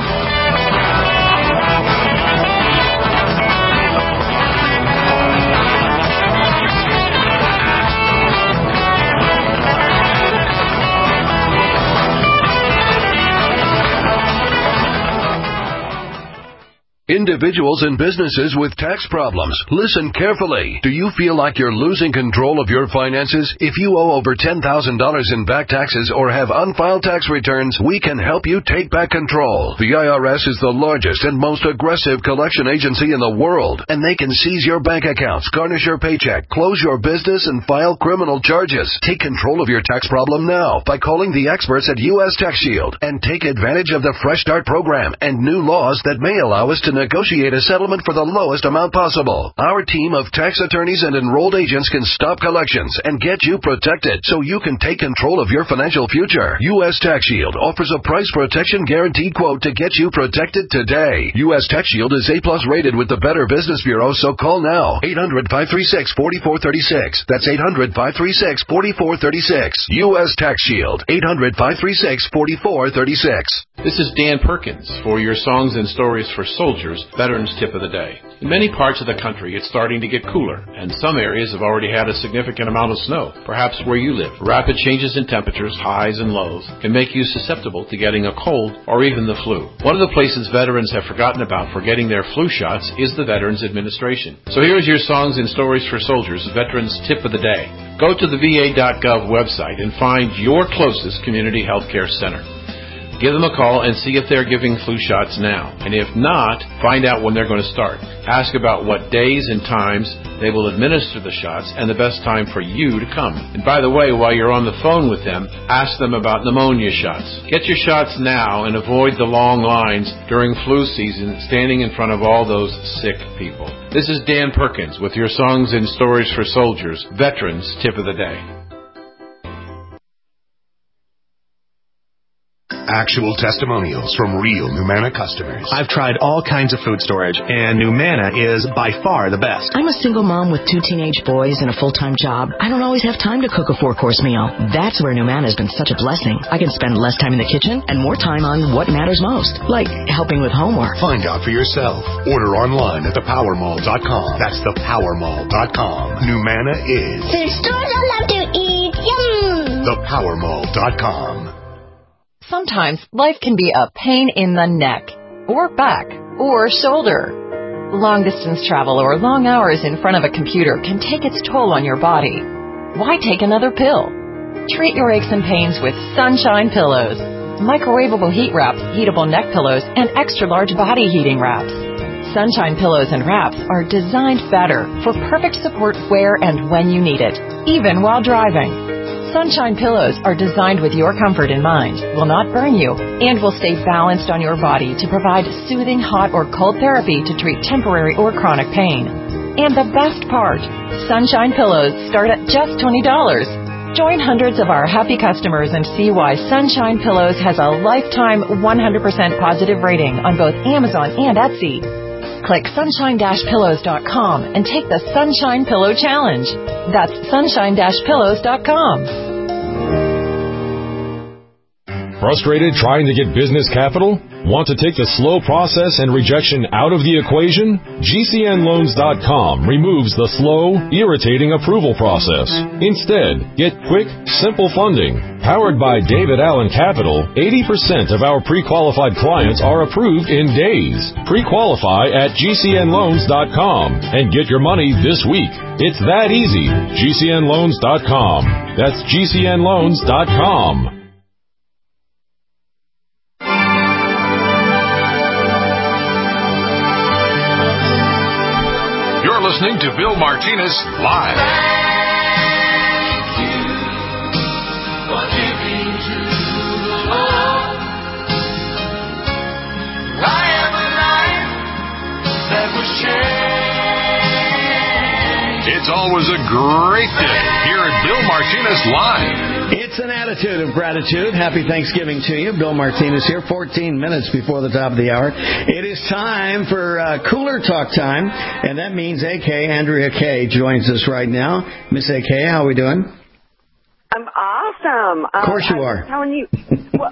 Individuals and businesses with tax problems, listen carefully. Do you feel like you're losing control of your finances? If you owe over ten thousand dollars in back taxes or have unfiled tax returns, we can help you take back control. The I R S is the largest and most aggressive collection agency in the world, and they can seize your bank accounts, garnish your paycheck, close your business, and file criminal charges. Take control of your tax problem now by calling the experts at U S Tax Shield and take advantage of the Fresh Start program and new laws that may allow us to negotiate a settlement for the lowest amount possible. Our team of tax attorneys and enrolled agents can stop collections and get you protected so you can take control of your financial future. U S Tax Shield offers a price protection guaranteed quote to get you protected today. U S Tax Shield is A plus rated with the Better Business Bureau, so call now. eight hundred, five three six, four four three six. That's eight hundred, five three six, four four three six. U S Tax Shield. eight hundred, five three six, four four three six. This is Dan Perkins for your Songs and Stories for Soldiers Veterans Tip of the Day. In many parts of the country, it's starting to get cooler, and some areas have already had a significant amount of snow. Perhaps where you live, rapid changes in temperatures, highs and lows, can make you susceptible to getting a cold or even the flu. One of the places veterans have forgotten about for getting their flu shots is the Veterans Administration. So here's your Songs and Stories for Soldiers Veterans Tip of the Day. Go to the v a dot gov website and find your closest community health care center. Give them a call and see if they're giving flu shots now. And if not, find out when they're going to start. Ask about what days and times they will administer the shots and the best time for you to come. And by the way, while you're on the phone with them, ask them about pneumonia shots. Get your shots now and avoid the long lines during flu season standing in front of all those sick people. This is Dan Perkins with your Songs and Stories for Soldiers, Veterans Tip of the Day. Actual testimonials from real Numanna customers. I've tried all kinds of food storage, and Numanna is by far the best. I'm a single mom with two teenage boys and a full-time job. I don't always have time to cook a four-course meal. That's where Numanna has been such a blessing. I can spend less time in the kitchen and more time on what matters most, like helping with homework. Find out for yourself. Order online at the power mall dot com. That's the power mall dot com. Numanna is the stores I love to eat. Yum! the power mall dot com. Sometimes life can be a pain in the neck, or back, or shoulder. Long-distance travel or long hours in front of a computer can take its toll on your body. Why take another pill? Treat your aches and pains with Sunshine Pillows. Microwavable heat wraps, heatable neck pillows, and extra-large body heating wraps. Sunshine Pillows and wraps are designed better for perfect support where and when you need it, even while driving. Sunshine Pillows are designed with your comfort in mind, will not burn you, and will stay balanced on your body to provide soothing hot or cold therapy to treat temporary or chronic pain. And the best part, Sunshine Pillows start at just twenty dollars. Join hundreds of our happy customers and see why Sunshine Pillows has a lifetime one hundred percent positive rating on both Amazon and Etsy. Click sunshine dash pillows dot com and take the Sunshine Pillow Challenge. That's sunshine dash pillows dot com. Frustrated trying to get business capital? Want to take the slow process and rejection out of the equation? G C N loans dot com removes the slow, irritating approval process. Instead, get quick, simple funding. Powered by David Allen Capital, eighty percent of our pre-qualified clients are approved in days. Pre-qualify at G C N loans dot com and get your money this week. It's that easy. G C N loans dot com. That's G C N loans dot com. You're listening to Bill Martinez Live. Thank you for giving to the Lord. I am a life that was changed. It's always a great day here at Bill Martinez Live. It's an attitude of gratitude. Happy Thanksgiving to you. Bill Martinez here, fourteen minutes before the top of the hour. It is time for uh, Cooler Talk time, and that means A K, Andrea K, joins us right now. Miss A K, how are we doing? I'm awesome. Of course um, you I'm are. telling you. Well,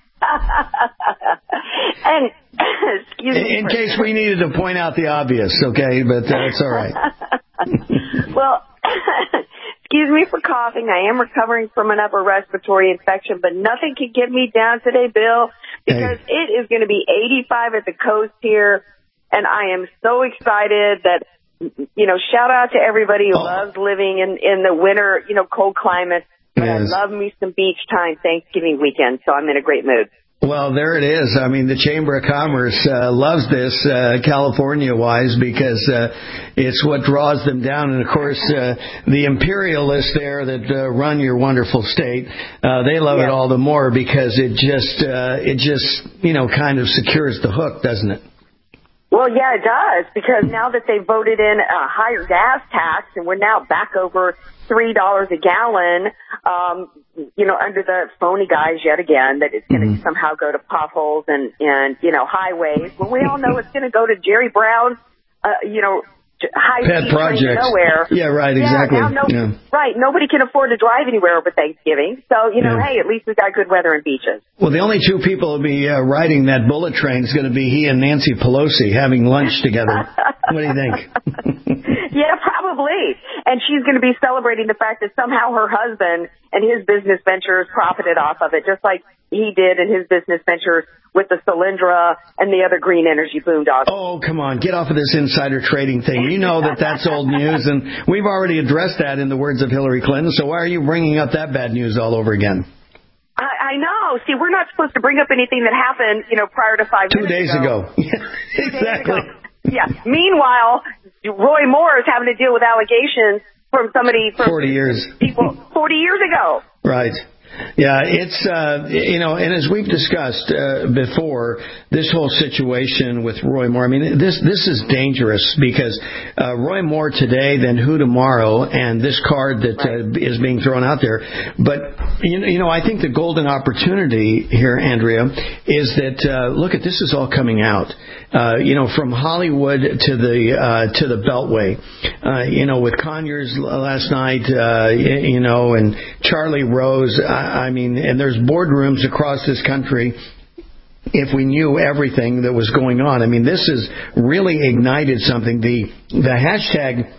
and excuse me. In, in case we needed to point out the obvious, okay, but uh, it's all right. Well, excuse me for coughing. I am recovering from an upper respiratory infection, but nothing can get me down today, Bill, because hey. It is going to be eighty-five at the coast here, and I am so excited that, you know, shout out to everybody who oh. loves living in, in the winter, you know, cold climates. But yes. I love me some beach time Thanksgiving weekend, so I'm in a great mood. Well, there it is. I mean, the Chamber of Commerce uh, loves this, uh, California-wise, because uh, it's what draws them down. And, of course, uh, the imperialists there that uh, run your wonderful state, uh, they love yeah. it all the more because it just, uh, it just, you know, kind of secures the hook, doesn't it? Well, yeah, it does, because now that they voted in a higher gas tax and we're now back over three dollars a gallon, um, you know, under the phony guise yet again that it's going to mm-hmm. somehow go to potholes and, and, you know, highways. Well, we all know it's going to go to Jerry Brown's, uh, you know, high pet projects. Nowhere. Yeah, right, yeah, exactly. Now no, yeah. Right, nobody can afford to drive anywhere over Thanksgiving. So, you know, yeah. hey, at least we got good weather and beaches. Well, the only two people who'll be uh, riding that bullet train is going to be he and Nancy Pelosi having lunch together. What do you think? Yeah, probably. And she's going to be celebrating the fact that somehow her husband and his business ventures profited off of it, just like he did in his business ventures with the Solyndra and the other green energy boondoggles. Oh, come on. Get off of this insider trading thing. You know that that's old news, and we've already addressed that in the words of Hillary Clinton, so why are you bringing up that bad news all over again? I, I know. Oh, see, we're not supposed to bring up anything that happened, you know, prior to five Two minutes days ago. ago. Exactly. Yeah. Meanwhile, Roy Moore is having to deal with allegations from somebody from forty years. people forty years ago. Right. Yeah, it's, uh, you know, and as we've discussed uh, before, this whole situation with Roy Moore, I mean, this this is dangerous because uh, Roy Moore today, then who tomorrow, and this card that uh, is being thrown out there. But, you know, you know, I think the golden opportunity here, Andrea, is that, uh, look, at this is all coming out. Uh, you know, from Hollywood to the uh, to the Beltway, uh, you know, with Conyers last night, uh, you know, and Charlie Rose. I, I mean, and there's boardrooms across this country. If we knew everything that was going on, I mean, this has really ignited something. The the hashtag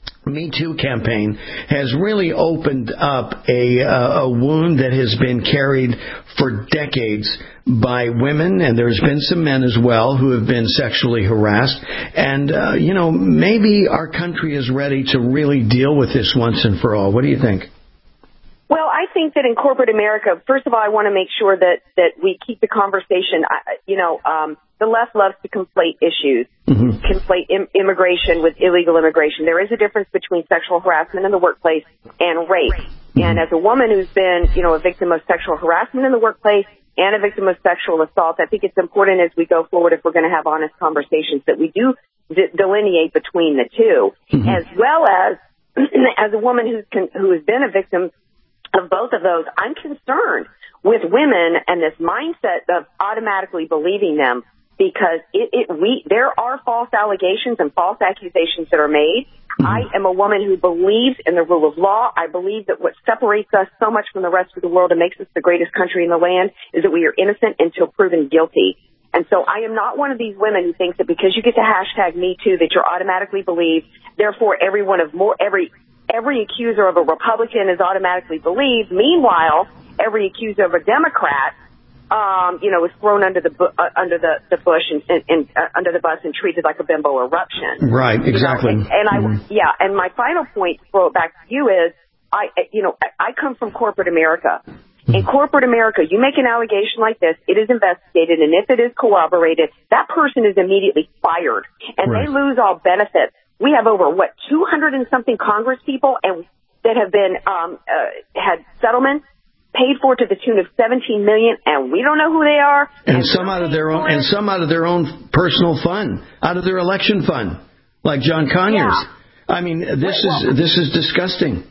Me Too campaign has really opened up a uh, a wound that has been carried for decades by women, and there's been some men as well who have been sexually harassed. And, uh, you know, maybe our country is ready to really deal with this once and for all. What do you think? Well, I think that in corporate America, first of all, I want to make sure that, that we keep the conversation, you know, um, the left loves to conflate issues, mm-hmm. conflate im- immigration with illegal immigration. There is a difference between sexual harassment in the workplace and rape. Mm-hmm. And as a woman who's been, you know, a victim of sexual harassment in the workplace and a victim of sexual assault, I think it's important as we go forward, if we're going to have honest conversations, that we do d- delineate between the two, mm-hmm. as well as, as a woman who's con- who has been a victim of both of those, I'm concerned with women and this mindset of automatically believing them, because it, it we there are false allegations and false accusations that are made. Mm-hmm. I am a woman who believes in the rule of law. I believe that what separates us so much from the rest of the world and makes us the greatest country in the land is that we are innocent until proven guilty. And so I am not one of these women who thinks that because you get the hashtag Me Too that you're automatically believed. Therefore, every one of more every every accuser of a Republican is automatically believed. Meanwhile, every accuser of a Democrat, um, you know, is thrown under the bu- uh, under the, the bush and, and, and uh, under the bus and treated like a bimbo eruption. Right, exactly. You know? And, and mm-hmm. I, yeah, and my final point to throw it back to you is, I, you know, I come from corporate America. Mm-hmm. In corporate America, you make an allegation like this, it is investigated, and if it is corroborated, that person is immediately fired, and right. they lose all benefits. We have over, what, two hundred and something Congress people and that have been, um, uh, had settlements paid for to the tune of seventeen million dollars, and we don't know who they are. And, and some out of their own, and some out of their own personal fund, out of their election fund, like John Conyers. Yeah. I mean, this well, is, this is disgusting.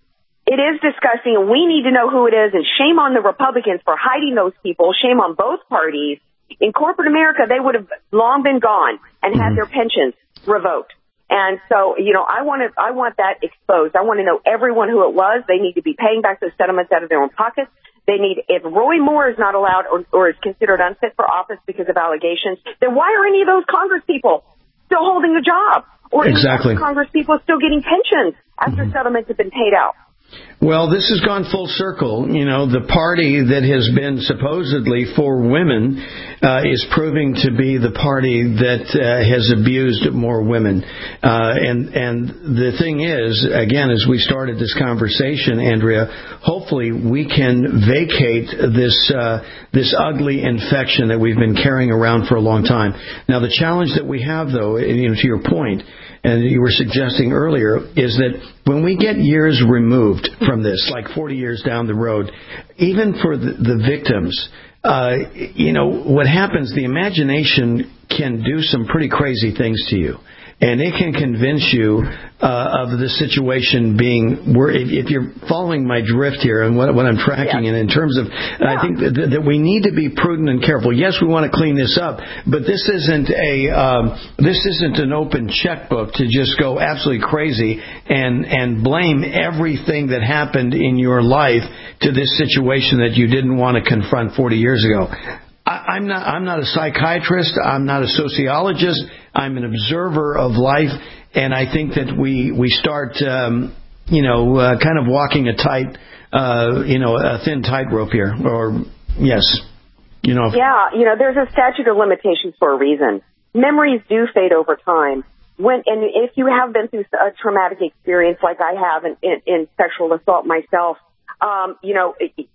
It is disgusting, and we need to know who it is, and shame on the Republicans for hiding those people. Shame on both parties. In corporate America, they would have long been gone and had mm-hmm. their pensions revoked. And so, you know, I want to, I want that exposed. I want to know everyone who it was. They need to be paying back those settlements out of their own pockets. They need, if Roy Moore is not allowed or, or is considered unfit for office because of allegations, then why are any of those Congress people still holding a job? Or exactly. Congress people still getting pensions after mm-hmm. settlements have been paid out? Well, this has gone full circle. You know, the party that has been supposedly for women uh, is proving to be the party that uh, has abused more women. Uh, and and the thing is, again, as we started this conversation, Andrea, hopefully we can vacate this uh, this ugly infection that we've been carrying around for a long time. Now, the challenge that we have, though, you know, to your point, and you were suggesting earlier, is that when we get years removed from this, like forty years down the road, even for the, the victims, uh, you know, what happens, the imagination can do some pretty crazy things to you. And it can convince you uh, of the situation being, where, if, if you're following my drift here and what, what I'm tracking, yeah. and in terms of, yeah. I think that, that we need to be prudent and careful. Yes, we want to clean this up, but this isn't a um, this isn't an open checkbook to just go absolutely crazy and and blame everything that happened in your life to this situation that you didn't want to confront forty years ago. I, I'm not. I'm not a psychiatrist. I'm not a sociologist. I'm an observer of life, and I think that we we start, um, you know, uh, kind of walking a tight, uh, you know, a thin tightrope here. Or yes, you know. Yeah, you know, there's a statute of limitations for a reason. Memories do fade over time. When and if you have been through a traumatic experience like I have in, in, in sexual assault myself, um, you know. It,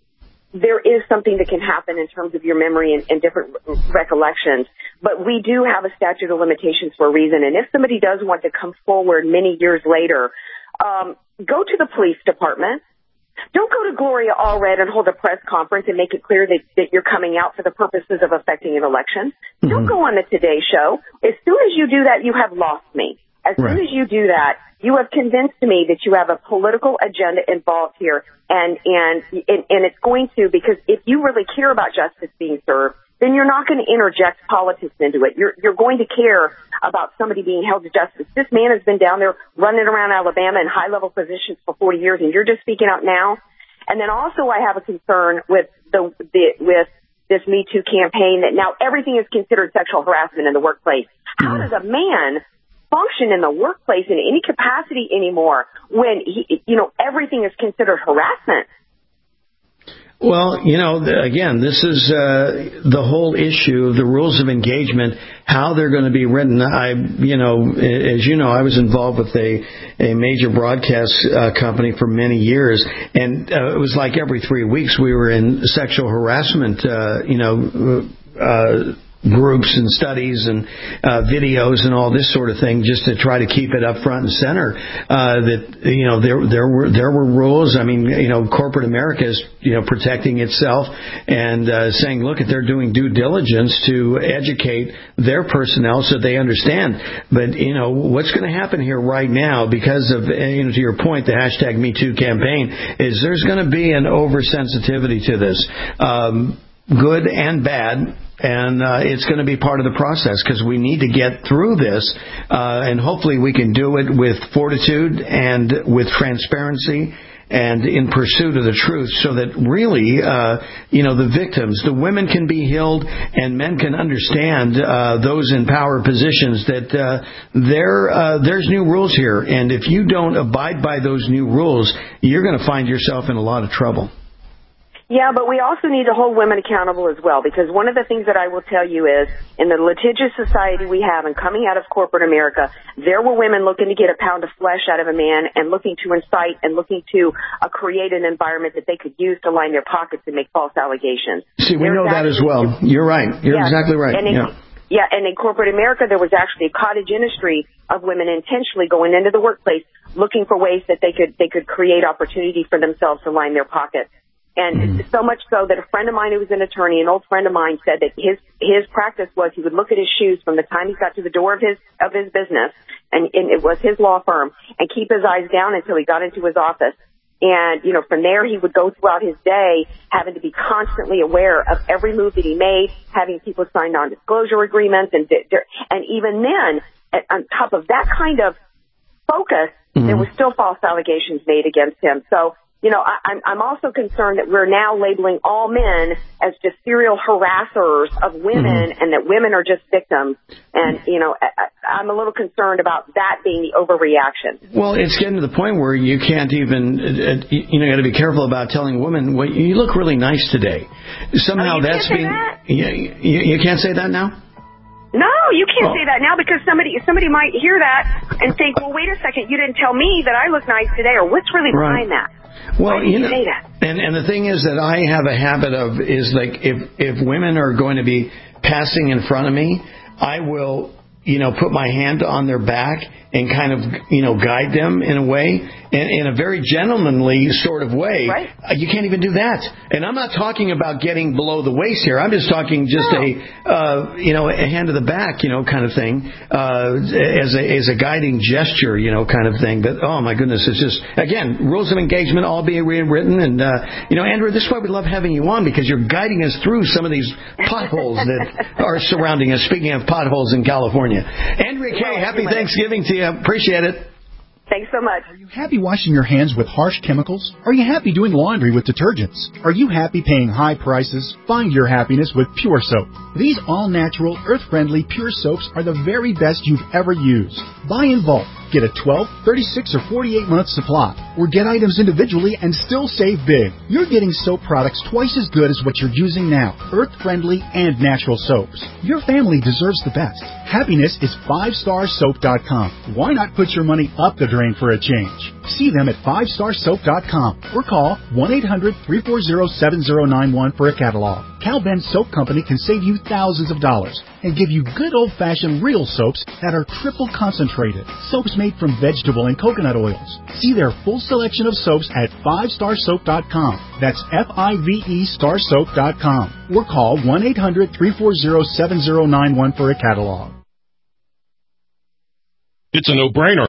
there is something that can happen in terms of your memory and, and different recollections. But we do have a statute of limitations for a reason. And if somebody does want to come forward many years later, um, go to the police department. Don't go to Gloria Allred and hold a press conference and make it clear that, that you're coming out for the purposes of affecting an election. Mm-hmm. Don't go on the Today Show. As soon as you do that, you have lost me. As right. soon as you do that, you have convinced me that you have a political agenda involved here, and, and, and, and it's going to, because if you really care about justice being served, then you're not going to interject politics into it. You're, you're going to care about somebody being held to justice. This man has been down there running around Alabama in high-level positions for forty years, and you're just speaking out now. And then also I have a concern with the, the with this Me Too campaign that now everything is considered sexual harassment in the workplace. How does a man function in the workplace in any capacity anymore when, he, you know, everything is considered harassment? Well, you know, again, this is uh, the whole issue of the rules of engagement, how they're going to be written. I, you know, as you know, I was involved with a, a major broadcast uh, company for many years, and uh, it was like every three weeks we were in sexual harassment, uh, you know, uh groups and studies and uh, videos and all this sort of thing, just to try to keep it up front and center. Uh, that you know there there were there were rules. I mean, you know, corporate America is you know protecting itself and uh, saying, look, they're doing due diligence to educate their personnel so they understand. But you know what's going to happen here right now, because of you know to your point, the hashtag Me Too campaign, is there's going to be an oversensitivity to this, um, good and bad. And uh, it's going to be part of the process, because we need to get through this, uh, and hopefully we can do it with fortitude and with transparency and in pursuit of the truth, so that really, uh, you know, the victims, the women can be healed, and men can understand, uh, those in power positions, that uh, there uh, there's new rules here, and if you don't abide by those new rules, you're going to find yourself in a lot of trouble. Yeah, but we also need to hold women accountable as well, because one of the things that I will tell you is, in the litigious society we have and coming out of corporate America, there were women looking to get a pound of flesh out of a man and looking to incite and looking to uh, create an environment that they could use to line their pockets and make false allegations. See, we There's know that as well. You're right. You're yeah. exactly right. And in, yeah. yeah, and in corporate America, there was actually a cottage industry of women intentionally going into the workplace looking for ways that they could they could create opportunity for themselves to line their pockets. And so much so that a friend of mine who was an attorney, an old friend of mine, said that his his practice was he would look at his shoes from the time he got to the door of his of his business, and, and it was his law firm, and keep his eyes down until he got into his office. And, you know, from there he would go throughout his day having to be constantly aware of every move that he made, having people sign non-disclosure agreements, and and even then, on top of that kind of focus, mm-hmm. there were still false allegations made against him. So, you know, I, I'm, I'm also concerned that we're now labeling all men as just serial harassers of women, mm-hmm. and that women are just victims. And, you know, I, I'm a little concerned about that being the overreaction. Well, it's getting to the point where you can't even, uh, you know, you got to be careful about telling women, well, you look really nice today. Somehow oh, that's being, that? you, you, you can't say that now? No, you can't oh. say that now, because somebody somebody might hear that and think, well, wait a second, you didn't tell me that I look nice today, or what's really right. behind that? Well, you, you know, and, and the thing is that I have a habit of is like if if women are going to be passing in front of me, I will, you know, put my hand on their back and kind of, you know, guide them in a way, in, in a very gentlemanly sort of way. Right. Uh, you can't even do that. And I'm not talking about getting below the waist here. I'm just talking just no. a, uh, you know, a hand to the back, you know, kind of thing, uh, as a as a guiding gesture, you know, kind of thing. But, oh, my goodness, it's just, again, rules of engagement all being rewritten. And, uh, you know, Andrew, this is why we love having you on, because you're guiding us through some of these potholes that are surrounding us. Speaking of potholes in California. Andrea Kaye, happy Thanksgiving to you. Appreciate it. Thanks so much. Are you happy washing your hands with harsh chemicals? Are you happy doing laundry with detergents? Are you happy paying high prices? Find your happiness with Pure Soap. These all-natural, earth-friendly Pure Soaps are the very best you've ever used. Buy in bulk. Get a twelve, thirty-six, or forty-eight month supply. Or get items individually and still save big. You're getting soap products twice as good as what you're using now. Earth-friendly and natural soaps. Your family deserves the best. Happiness is five star soap dot com. Why not put your money up the drain for a change? See them at five star soap dot com or call one eight hundred, three four zero, seven zero nine one for a catalog. Cal Ben Soap Company can save you thousands of dollars and give you good old-fashioned real soaps that are triple concentrated. Soaps made from vegetable and coconut oils. See their full selection of soaps at five star soap dot com. That's F I V E star soap dot com. Or call one eight hundred, three four zero, seven zero nine one for a catalog. It's a no-brainer.